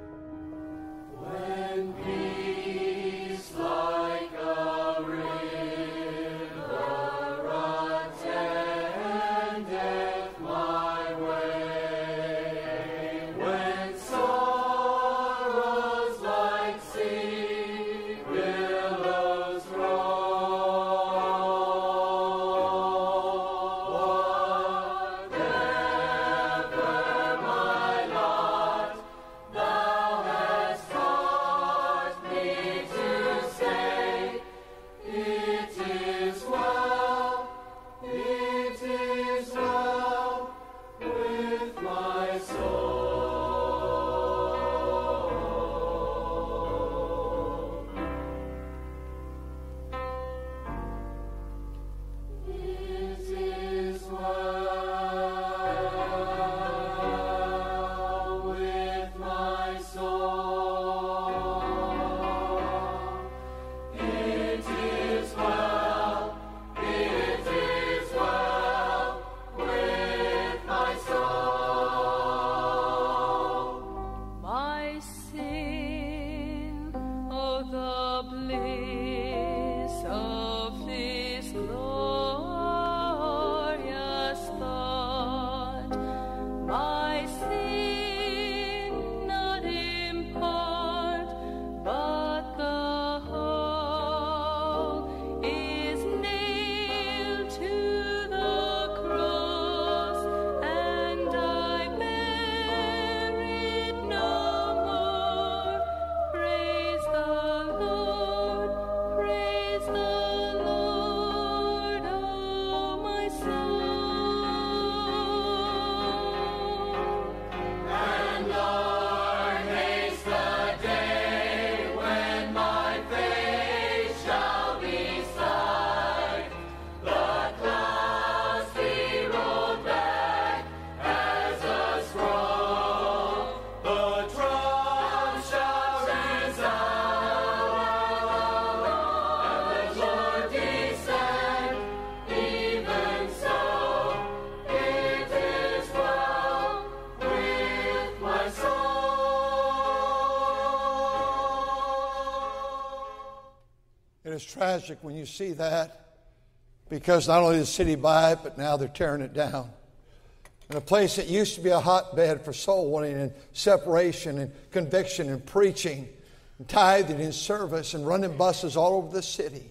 It's tragic when you see that, because not only did the city buy it, but now they're tearing it down. And a place that used to be a hotbed for soul winning and separation and conviction and preaching and tithing and service and running buses all over the city.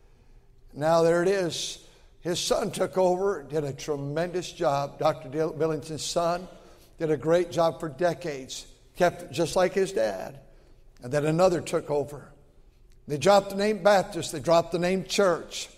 Now there it is. His son took over, did a tremendous job. Dr. Billington's son did a great job for decades, kept it just like his dad. And then another took over. They dropped the name Baptist. They dropped the name church.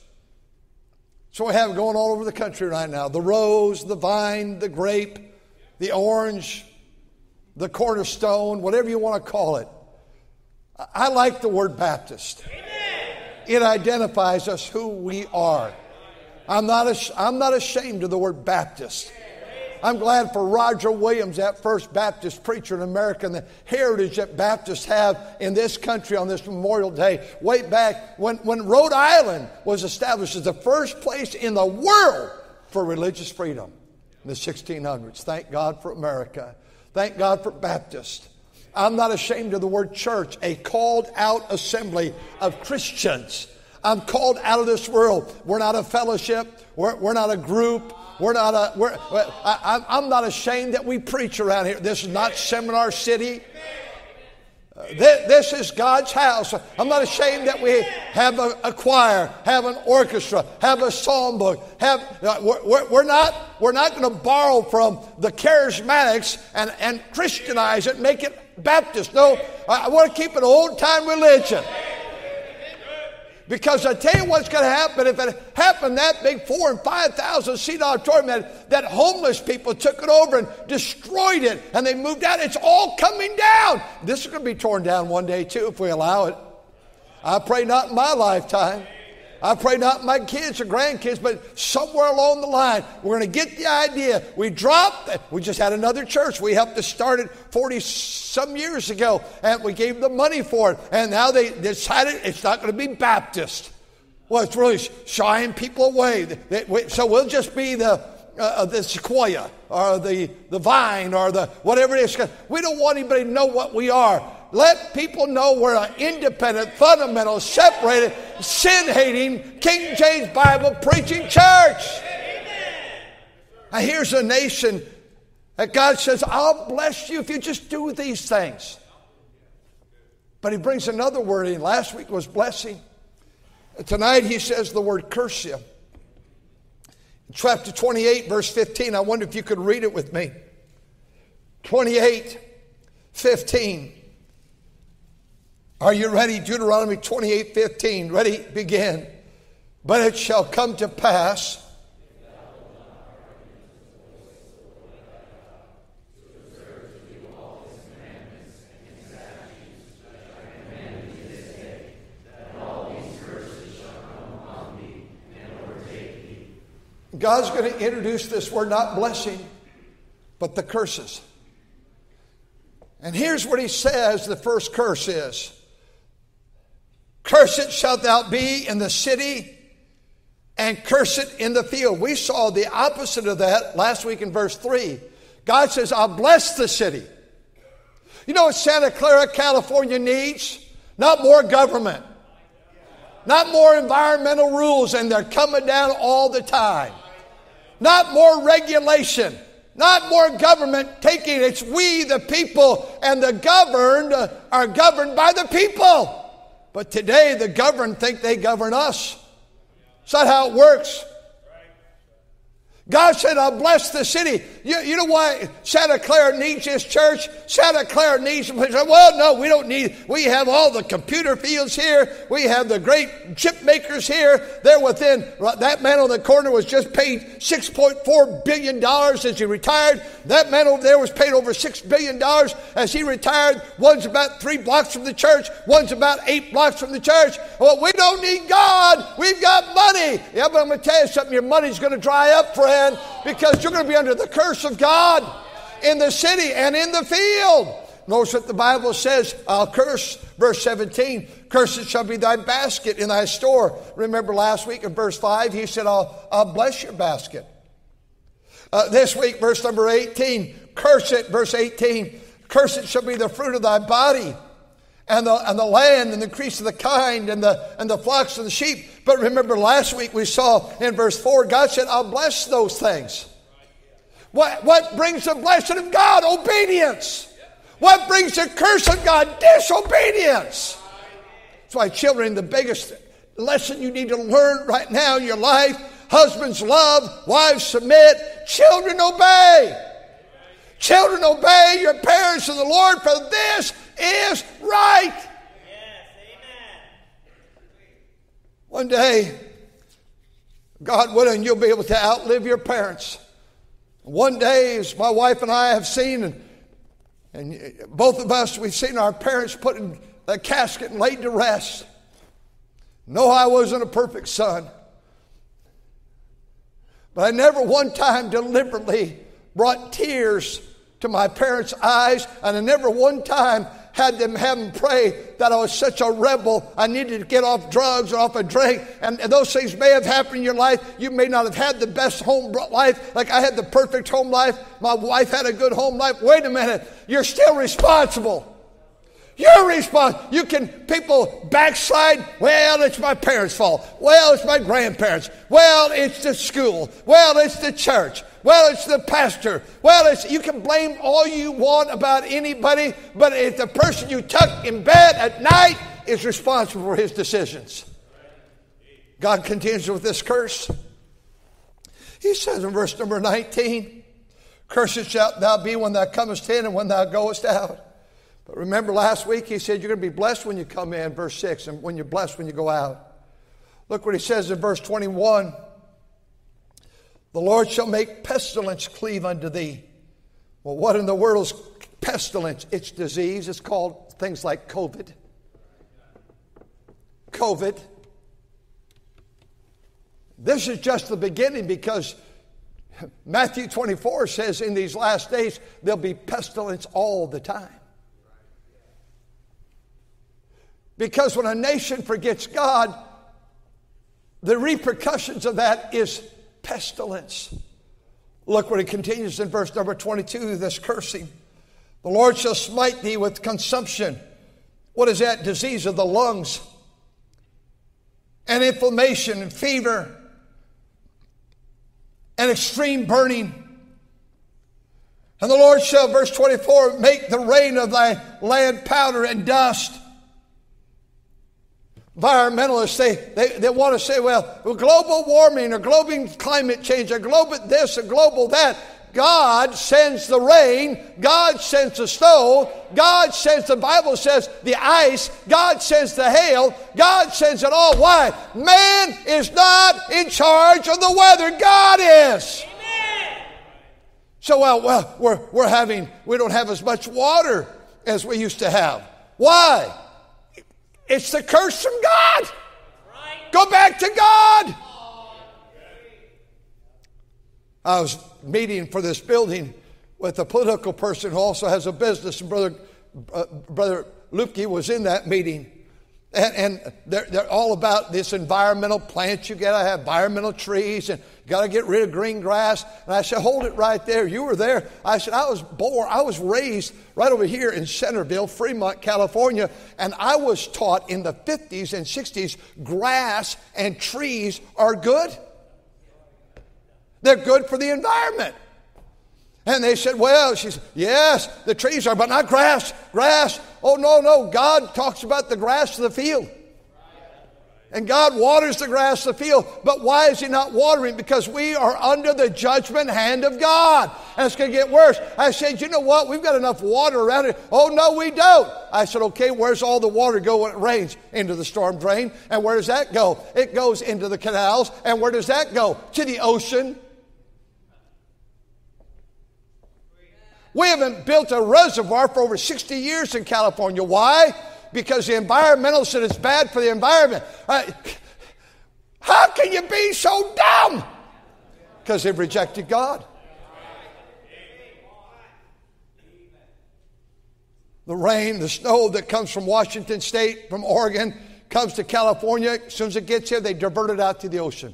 That's what we have going all over the country right now. The rose, the vine, the grape, the orange, the cornerstone, whatever you want to call it. I like the word Baptist. Amen. It identifies us who we are. I'm not ashamed of the word Baptist. I'm glad for Roger Williams, that first Baptist preacher in America, and the heritage that Baptists have in this country on this Memorial Day. Way back when Rhode Island was established as the first place in the world for religious freedom in the 1600s. Thank God for America. Thank God for Baptists. I'm not ashamed of the word church, a called out assembly of Christians. I'm called out of this world. We're not a fellowship. We're not a group. I'm not ashamed that we preach around here. This is not Seminar City. This is God's house. I'm not ashamed that we have a choir, have an orchestra, have a psalm book. We're not going to borrow from the charismatics and Christianize it, make it Baptist. No, I want to keep it old-time religion. Because I tell you what's going to happen if it happened that big, 4,000 and 5,000 seat auditorium, that homeless people took it over and destroyed it, and they moved out. It's all coming down. This is going to be torn down one day too if we allow it. I pray not in my lifetime. I pray not my kids or grandkids, but somewhere along the line, we're going to get the idea. We just had another church. We helped to start it 40-some years ago, and we gave them money for it. And now they decided it's not going to be Baptist. Well, it's really shying people away. So we'll just be the sequoia or the vine or the whatever it is. We don't want anybody to know what we are. Let people know we're an independent, fundamental, separated, sin-hating, King James Bible preaching church. Now here's a nation that God says, I'll bless you if you just do these things. But he brings another word in. Last week was blessing. Tonight he says the word curse you. Chapter 28, verse 15. I wonder if you could read it with me. 28:15. Are you ready? Deuteronomy 28:15. Ready? Begin. But it shall come to pass God's going to introduce this word, not blessing, but the curses. And here's what he says the first curse is. Cursed shalt thou be in the city, and cursed in the field. We saw the opposite of that last week in verse 3. God says, I'll bless the city. You know what Santa Clara, California needs? Not more government. Not more environmental rules, and they're coming down all the time. Not more regulation. Not more government taking. It's we, the people, and the governed are governed by the people. But today, the governed think they govern us. Is that how it works? God said, I'll bless the city. You know why Santa Clara needs this church? Santa Clara needs, well, no, we don't need, we have all the computer fields here. We have the great chip makers here. They're within, that man on the corner was just paid $6.4 billion as he retired. That man over there was paid over $6 billion as he retired. One's about 3 blocks from the church. One's about 8 blocks from the church. Well, we don't need God. We've got money. Yeah, but I'm going to tell you something. Your money's going to dry up, friend. Because you're going to be under the curse of God in the city and in the field. Notice what the Bible says. I'll curse, verse 17. Cursed shall be thy basket in thy store. Remember last week in verse 5, he said, I'll bless your basket. This week, verse number 18. Cursed, verse 18. Cursed shall be the fruit of thy body, and the land, and the increase of the kind, and the flocks and the sheep. But remember last week we saw in verse 4, God said, I'll bless those things. What brings the blessing of God? Obedience. What brings the curse of God? Disobedience. That's why children, the biggest lesson you need to learn right now in your life, husbands love, wives submit, children obey. Children obey your parents in the Lord, for this is right. Yes, amen. One day, God willing, you'll be able to outlive your parents. One day, as my wife and I have seen, and both of us, we've seen our parents put in a casket and laid to rest. No, I wasn't a perfect son. But I never one time deliberately brought tears to my parents' eyes, and I never one time had them have them pray that I was such a rebel. I needed to get off drugs or off a drink. And those things may have happened in your life. You may not have had the best home life like I had the perfect home life. My wife had a good home life. Wait a minute. You're still responsible. You're responsible. People backslide. Well, it's my parents' fault. Well, it's my grandparents. Well, it's the school. Well, it's the church. Well, it's the pastor. Well, you can blame all you want about anybody, but it's the person you tuck in bed at night is responsible for his decisions. God continues with this curse. He says in verse number 19, "Cursed shalt thou be when thou comest in and when thou goest out." But remember last week he said you're going to be blessed when you come in, verse 6, and when you're blessed when you go out. Look what he says in verse 21. "The Lord shall make pestilence cleave unto thee." Well, what in the world is pestilence? It's disease. It's called things like COVID. COVID. This is just the beginning, because Matthew 24 says in these last days there'll be pestilence all the time. Because when a nation forgets God, the repercussions of that is pestilence. Look what it continues in verse number 22, this cursing. "The Lord shall smite thee with consumption." What is that? Disease of the lungs. And inflammation and fever. And extreme burning. "And the Lord shall," verse 24, "make the rain of thy land powder and dust." Environmentalists, they want to say, well, global warming or global climate change or global this or global that. God sends the rain. God sends the snow. God sends, the Bible says, the ice. God sends the hail. God sends it all. Why? Man is not in charge of the weather. God is. Amen. So, we don't have as much water as we used to have. Why? It's the curse from God. Right. Go back to God. I was meeting for this building with a political person who also has a business, and Brother Lupke was in that meeting. And they're all about this environmental plants. You got to have environmental trees, and you got to get rid of green grass. And I said, hold it right there. You were there. I said, I was raised right over here in Centerville, Fremont, California, and I was taught in the 50s and 60s grass and trees are good. They're good for the environment. And they said, well, she said, yes, the trees are, but not grass. Grass. Oh, no. God talks about the grass of the field. And God waters the grass of the field. But why is he not watering? Because we are under the judgment hand of God. And it's going to get worse. I said, you know what? We've got enough water around here. Oh, no, we don't. I said, okay, where's all the water go when it rains? Into the storm drain. And where does that go? It goes into the canals. And where does that go? To the ocean. We haven't built a reservoir for over 60 years in California. Why? Because the environmentalists said it's bad for the environment. How can you be so dumb? Because they've rejected God. The rain, the snow that comes from Washington State, from Oregon, comes to California. As soon as it gets here, they divert it out to the ocean.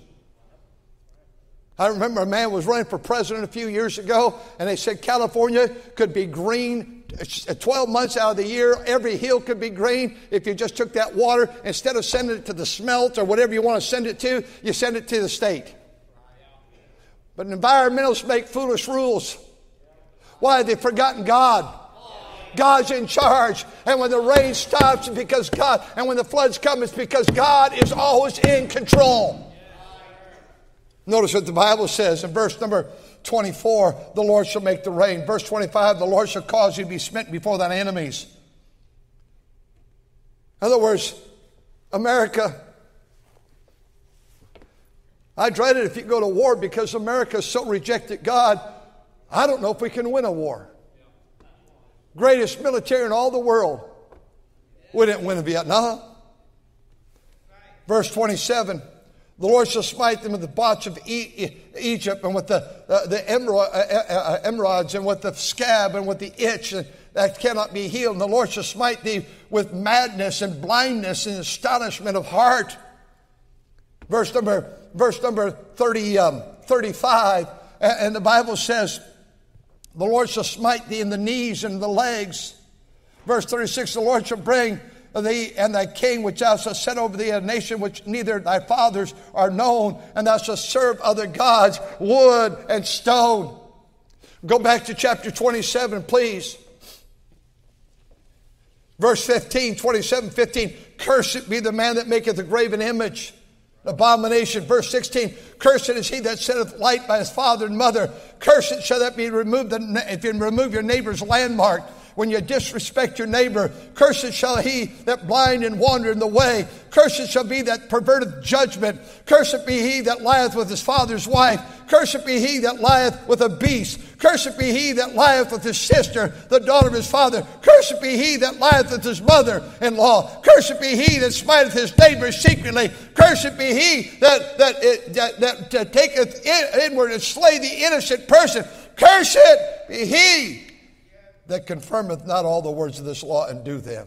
I remember a man was running for president a few years ago, and they said California could be green 12 months out of the year. Every hill could be green if you just took that water. Instead of sending it to the smelt or whatever you want to send it to, you send it to the state. But environmentalists make foolish rules. Why? They've forgotten God. God's in charge. And when the rain stops, it's because God. And when the floods come, it's because God is always in control. Notice what the Bible says in verse number 24, the Lord shall make the rain. Verse 25, the Lord shall cause you to be smitten before thine enemies. In other words, America, I dread it if you go to war because America so rejected God. I don't know if we can win a war. Greatest military in all the world. We didn't win in Vietnam. Verse 27, the Lord shall smite them with the botch of Egypt and with the emerods and with the scab and with the itch that cannot be healed. And the Lord shall smite thee with madness and blindness and astonishment of heart. Verse number 35, and the Bible says, the Lord shall smite thee in the knees and the legs. Verse 36, the Lord shall bring thee and thy king which thou shalt set over thee, a nation which neither thy fathers are known, and thou shalt serve other gods, wood and stone. Go back to chapter 27, please. Verse 15, 27:15. Cursed be the man that maketh a graven image, abomination. Verse 16, cursed is he that setteth light by his father and mother. Cursed shall that be removed if you remove your neighbor's landmark. When you disrespect your neighbor, cursed shall he that blind and wander in the way. Cursed shall be that perverteth judgment. Cursed be he that lieth with his father's wife. Cursed be he that lieth with a beast. Cursed be he that lieth with his sister, the daughter of his father. Cursed be he that lieth with his mother-in-law. Cursed be he that smiteth his neighbor secretly. Cursed be he that taketh inward and slay the innocent person. Cursed be he that confirmeth not all the words of this law and do them.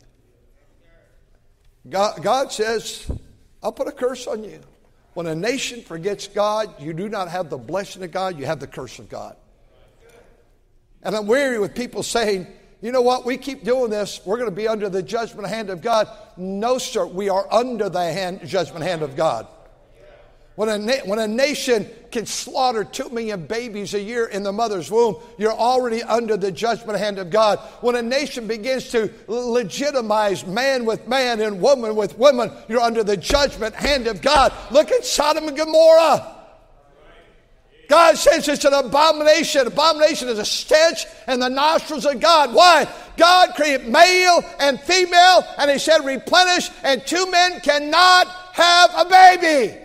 God says, I'll put a curse on you. When a nation forgets God, you do not have the blessing of God, you have the curse of God. And I'm weary with people saying, you know what, we keep doing this, we're going to be under the judgment hand of God. No, sir, we are under the judgment hand of God. When a nation can slaughter 2 million babies a year in the mother's womb, you're already under the judgment hand of God. When a nation begins to legitimize man with man and woman with woman, you're under the judgment hand of God. Look at Sodom and Gomorrah. God says it's an abomination. Abomination is a stench in the nostrils of God. Why? God created male and female, and He said replenish, and 2 men cannot have a baby.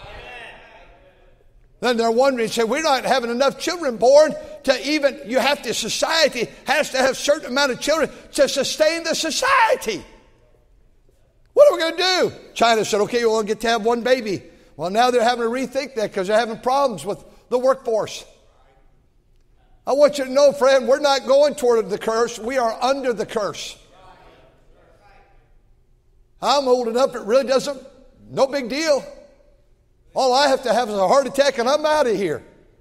Then they're wondering, say, we're not having enough children born to even, society has to have a certain amount of children to sustain the society. What are we going to do? China said, okay, we'll get to have 1 baby. Well, now they're having to rethink that because they're having problems with the workforce. I want you to know, friend, we're not going toward the curse. We are under the curse. I'm old enough, it really doesn't, no big deal. All I have to have is a heart attack and I'm out of here.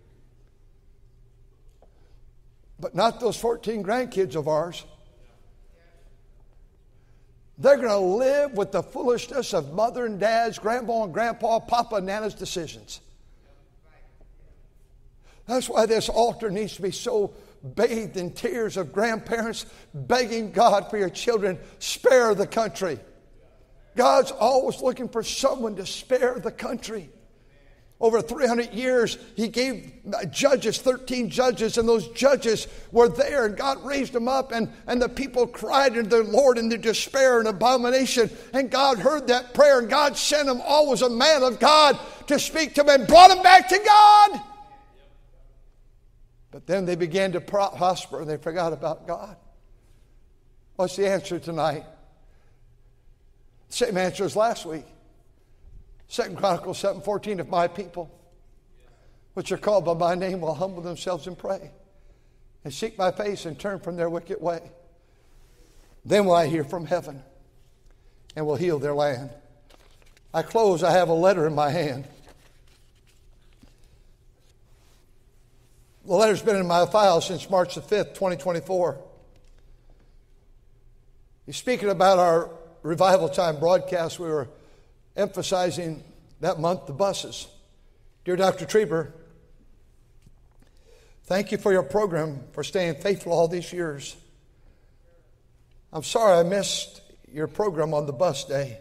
But not those 14 grandkids of ours. They're going to live with the foolishness of mother and dad's, grandma and grandpa, papa and nana's decisions. That's why this altar needs to be so bathed in tears of grandparents begging God for your children, spare the country. God's always looking for someone to spare the country. Over 300 years, He gave judges, 13 judges, and those judges were there, and God raised them up, and the people cried to the Lord in their despair and abomination, and God heard that prayer, and God sent them, always a man of God, to speak to them and brought them back to God. But then they began to prosper, and they forgot about God. What's the answer tonight? Same answer as last week. 2 Chronicles 7:14, if my people, which are called by my name, will humble themselves and pray, and seek my face and turn from their wicked way, then will I hear from heaven and will heal their land. I close, I have a letter in my hand. The letter's been in my file since March the 5th, 2024. He's speaking about our revival time broadcast. We were emphasizing that month the buses. Dear Dr. Trieber, thank you for your program, for staying faithful all these years. I'm sorry I missed your program on the bus day.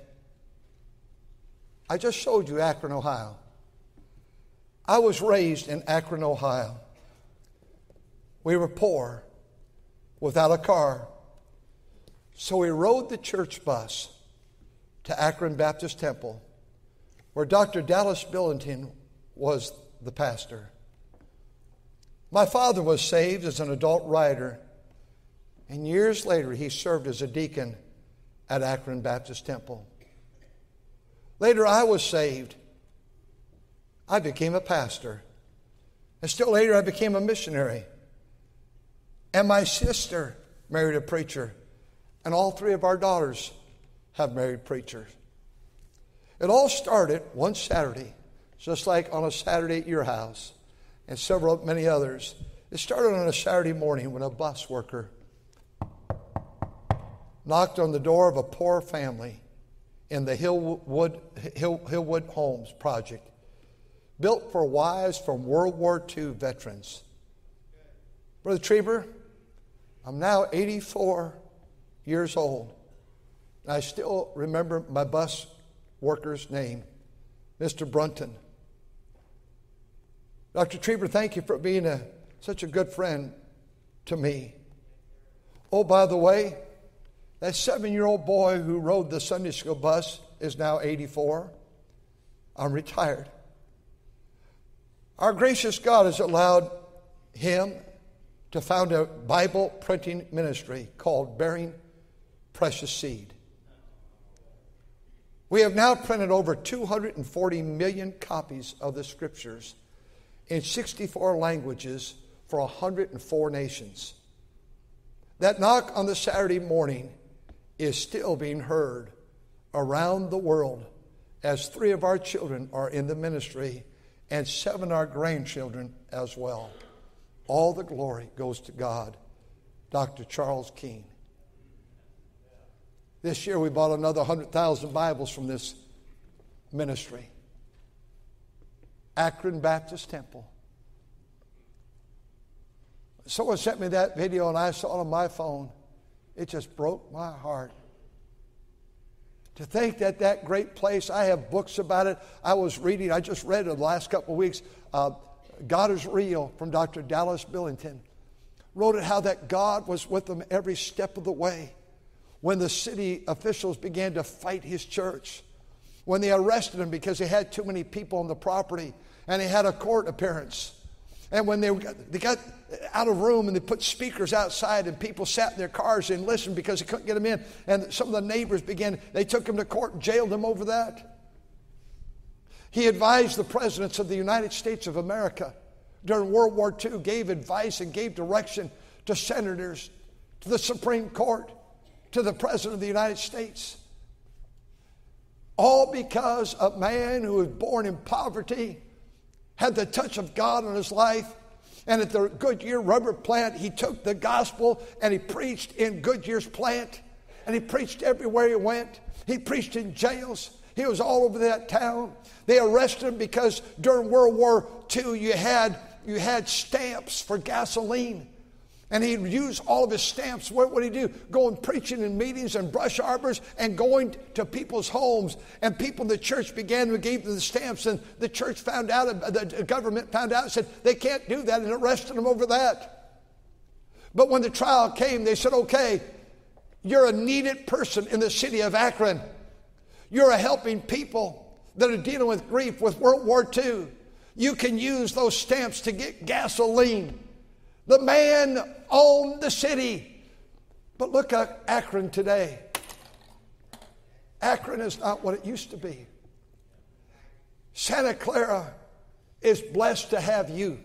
I just showed you Akron, Ohio. I was raised in Akron, Ohio. We were poor, without a car. So we rode the church bus to Akron Baptist Temple, where Dr. Dallas Billington was the pastor. My father was saved as an adult writer, and years later he served as a deacon at Akron Baptist Temple. Later, I was saved. I became a pastor. And still later, I became a missionary. And my sister married a preacher. And all three of our daughters have married preachers. It all started one Saturday, just like on a Saturday at your house, and many others. It started on a Saturday morning when a bus worker knocked on the door of a poor family in the Hillwood Homes project, built for wives from World War II veterans. Brother Trieber, I'm now 84 years old, and I still remember my bus worker's name, Mr. Brunton. Dr. Trieber, thank you for being such a good friend to me. Oh, by the way, that 7-year-old boy who rode the Sunday school bus is now 84. I'm retired. Our gracious God has allowed him to found a Bible printing ministry called Bearing Precious Seed. We have now printed over 240 million copies of the Scriptures in 64 languages for 104 nations. That knock on the Saturday morning is still being heard around the world as 3 of our children are in the ministry and 7 of our grandchildren as well. All the glory goes to God. Dr. Charles King. This year we bought another 100,000 Bibles from this ministry. Akron Baptist Temple. Someone sent me that video and I saw it on my phone. It just broke my heart. To think that that great place, I have books about it. I just read it the last couple of weeks. God is Real from Dr. Dallas Billington. Wrote it how that God was with them every step of the way. When the city officials began to fight his church. When they arrested him because he had too many people on the property. And he had a court appearance. And when they got out of room and they put speakers outside and people sat in their cars and listened because they couldn't get them in. And some of the neighbors they took him to court and jailed him over that. He advised the presidents of the United States of America during World War II, gave advice and gave direction to senators, to the Supreme Court, to the President of the United States. All because a man who was born in poverty had the touch of God on his life. And at the Goodyear rubber plant, he took the gospel and he preached in Goodyear's plant. And he preached everywhere he went. He preached in jails. He was all over that town. They arrested him because during World War II, you had stamps for gasoline. And he'd use all of his stamps. What would he do? Going preaching in meetings and brush arbors and going to people's homes. And people in the church began to give them the stamps. And the church found out, the government found out and said they can't do that and arrested him over that. But when the trial came, they said, okay, you're a needed person in the city of Akron. You're a helping people that are dealing with grief with World War II. You can use those stamps to get gasoline. The man owned the city. But look at Akron today. Akron is not what it used to be. Santa Clara is blessed to have you.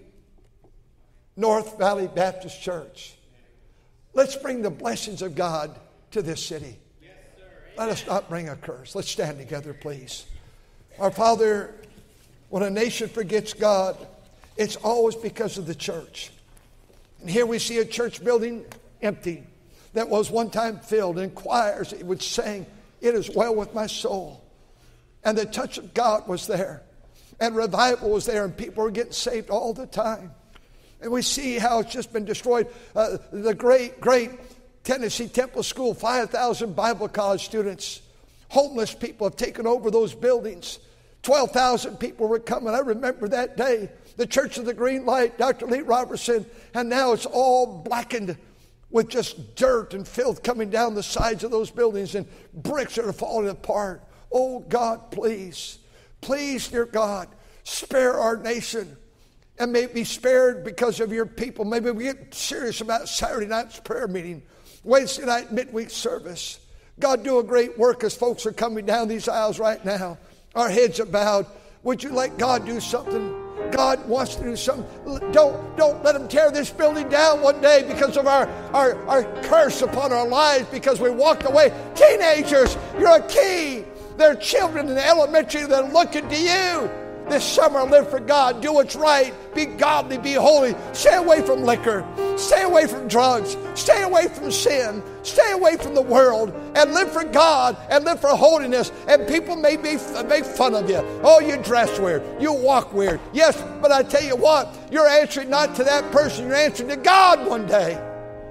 North Valley Baptist Church. Let's bring the blessings of God to this city. Let us not bring a curse. Let's stand together, please. Our Father, when a nation forgets God, it's always because of the church. And here we see a church building empty that was one time filled, and choirs that would sing, "It is well with my soul." And the touch of God was there. And revival was there, and people were getting saved all the time. And we see how it's just been destroyed. The great Tennessee Temple School, 5,000 Bible college students. Homeless people have taken over those buildings. 12,000 people were coming. I remember that day. The Church of the Green Light, Dr. Lee Robertson, and now it's all blackened with just dirt and filth coming down the sides of those buildings, and bricks that are falling apart. Oh God, please, dear God, spare our nation. And may it be spared because of your people. Maybe we get serious about Saturday night's prayer meeting, Wednesday night midweek service. God, do a great work as folks are coming down these aisles right now. Our heads are bowed. Would you let God do something? God wants to do something. Don't let him tear this building down one day because of our curse upon our lives because we walked away. Teenagers, you're a key. There are children in the elementary that are looking to you. This summer, live for God. Do what's right. Be godly. Be holy. Stay away from liquor. Stay away from drugs. Stay away from sin. Stay away from the world. And live for God. And live for holiness. And people may make fun of you. Oh, you dress weird. You walk weird. Yes, but I tell you what. You're answering not to that person. You're answering to God one day.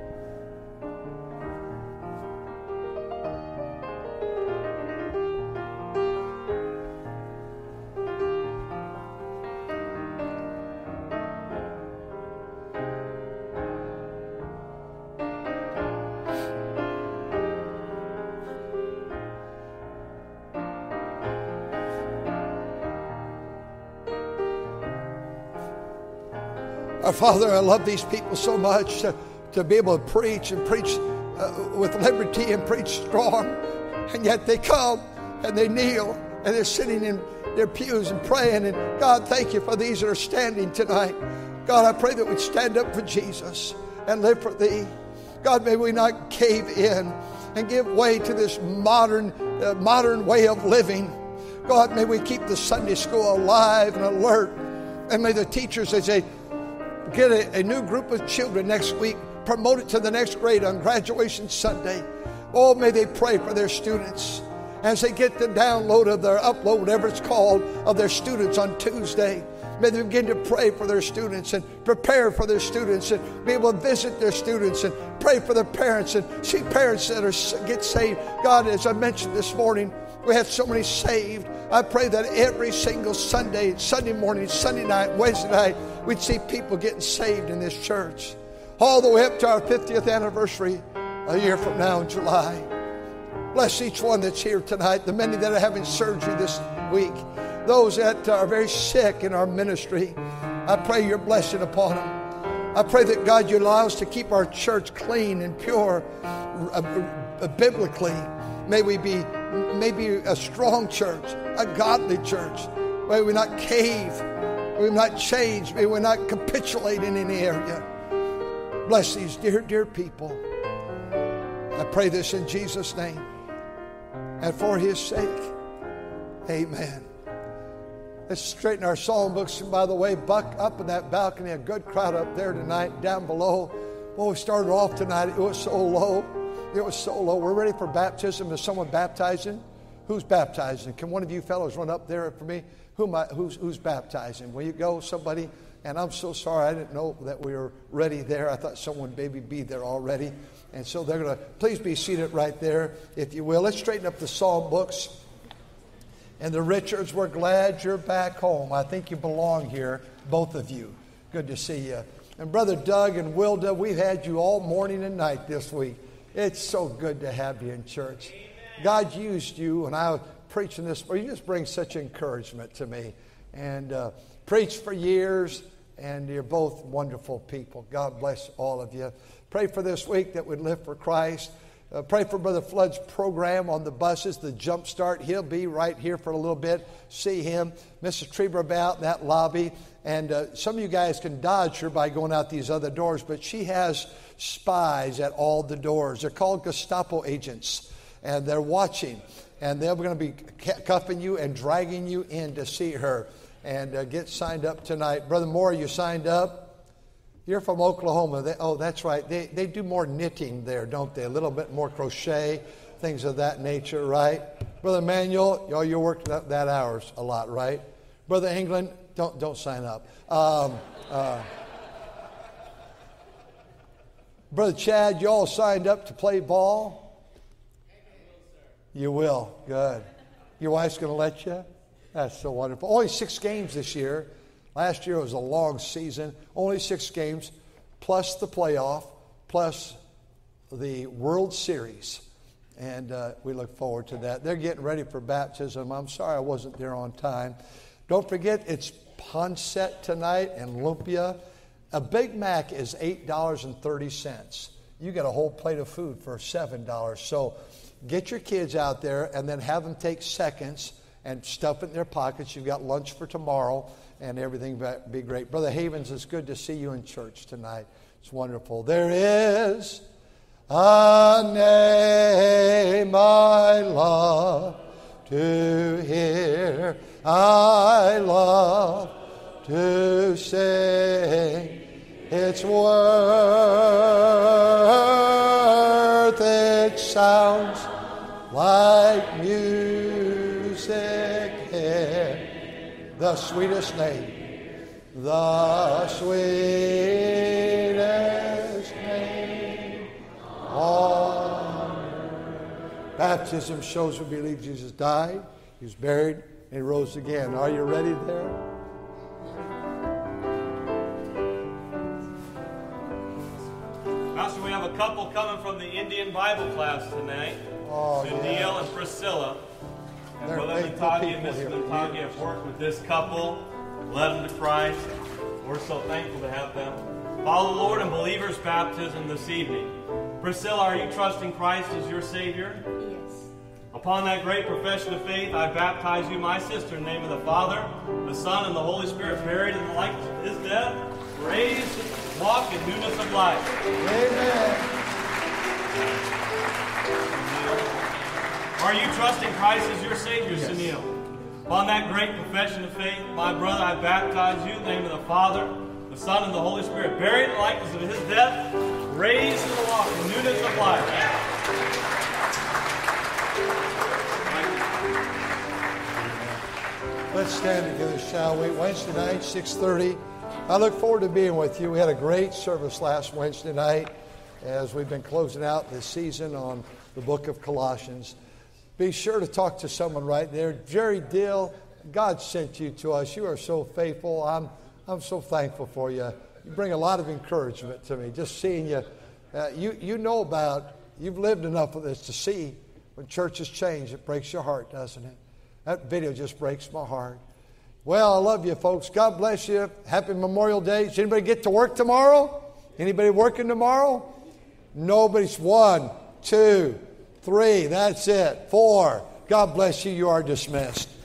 Our Father, I love these people so much to be able to preach and preach with liberty and preach strong. And yet they come and they kneel and they're sitting in their pews and praying. And God, thank you for these that are standing tonight. God, I pray that we'd stand up for Jesus and live for Thee. God, may we not cave in and give way to this modern way of living. God, may we keep the Sunday school alive and alert. And may the teachers, as they get a new group of children next week, promote it to the next grade on graduation Sunday. Oh, may they pray for their students as they get the download of their upload, whatever it's called, of their students on Tuesday. May they begin to pray for their students and prepare for their students and be able to visit their students and pray for their parents and see parents that get saved. God, as I mentioned this morning, we have so many saved. I pray that every single Sunday, Sunday morning, Sunday night, Wednesday night, we'd see people getting saved in this church. All the way up to our 50th anniversary a year from now in July. Bless each one that's here tonight, the many that are having surgery this week, those that are very sick in our ministry. I pray your blessing upon them. I pray that, God, you allow us to keep our church clean and pure biblically. May we be a strong church, a godly church. May we not cave. May we not change. May we not capitulate in any area. Bless these dear, dear people. I pray this in Jesus' name and for His sake. Amen. Let's straighten our psalm books. And by the way, Buck, up in that balcony, a good crowd up there tonight, down below. When we started off tonight, it was so low. It was so low. We're ready for baptism. Is someone baptizing? Who's baptizing? Can one of you fellows run up there for me? Who's baptizing? Will you go, somebody? And I'm so sorry, I didn't know that we were ready there. I thought someone maybe be there already. And so they're going to, please be seated right there, if you will. Let's straighten up the psalm books. And the Richards, we're glad you're back home. I think you belong here, both of you. Good to see you. And Brother Doug and Wilda, we've had you all morning and night this week. It's so good to have you in church. God used you when I was preaching this. You just bring such encouragement to me. And preached for years, and you're both wonderful people. God bless all of you. Pray for this week that we'd live for Christ. Pray for Brother Flood's program on the buses, the Jump Start. He'll be right here for a little bit. See him. Mrs. Trieber about in that lobby. And some of you guys can dodge her by going out these other doors, but she has spies at all the doors. They're called Gestapo agents, and they're watching. And they're going to be cuffing you and dragging you in to see her. And get signed up tonight. Brother Moore, you signed up? You're from Oklahoma. That's right. They do more knitting there, don't they? A little bit more crochet, things of that nature, right? Brother Manuel, you work that hours a lot, right? Brother England, don't sign up. Brother Chad, you all signed up to play ball? You will. Good. Your wife's going to let you? That's so wonderful. Only 6 games this year. Last year was a long season. Only 6 games, plus the playoff, plus the World Series. And we look forward to that. They're getting ready for baptism. I'm sorry I wasn't there on time. Don't forget, it's Ponset tonight and Lumpia. A Big Mac is $8.30. You get a whole plate of food for $7. So get your kids out there and then have them take seconds and stuff it in their pockets. You've got lunch for tomorrow, and everything will be great. Brother Havens, it's good to see you in church tonight. It's wonderful. There is a name I love to hear, I love to sing. Its worth, it sounds like music here. The sweetest name, the sweetest name on earth. Baptism shows we believe Jesus died, He was buried, and He rose again. Are you ready there? Pastor, we have a couple coming from the Indian Bible class tonight. Oh, Neil and Priscilla. And Brother Natagi and Mrs. Natagi have worked with this couple, led them to Christ. We're so thankful to have them. Follow the Lord in believers' baptism this evening. Priscilla, are you trusting Christ as your Savior? Yes. Upon that great profession of faith, I baptize you, my sister, in the name of the Father, the Son, and the Holy Spirit, buried in the likeness of His death, raised, walk in newness of life. Amen. Are you trusting Christ as your Savior, yes. Sunil? Upon that great profession of faith, my brother, I baptize you in the name of the Father, the Son, and the Holy Spirit, buried in the likeness of His death, raised to walk in newness of life. Let's stand together, shall we? Wednesday night, 6:30. I look forward to being with you. We had a great service last Wednesday night as we've been closing out this season on the book of Colossians. Be sure to talk to someone right there. Jerry Dill, God sent you to us. You are so faithful. I'm so thankful for you. You bring a lot of encouragement to me. Just seeing you, you've lived enough of this to see when churches change. It breaks your heart, doesn't it? That video just breaks my heart. Well, I love you, folks. God bless you. Happy Memorial Day. Does anybody get to work tomorrow? Anybody working tomorrow? Nobody's. 1, 2, 3. That's it. 4. God bless you. You are dismissed.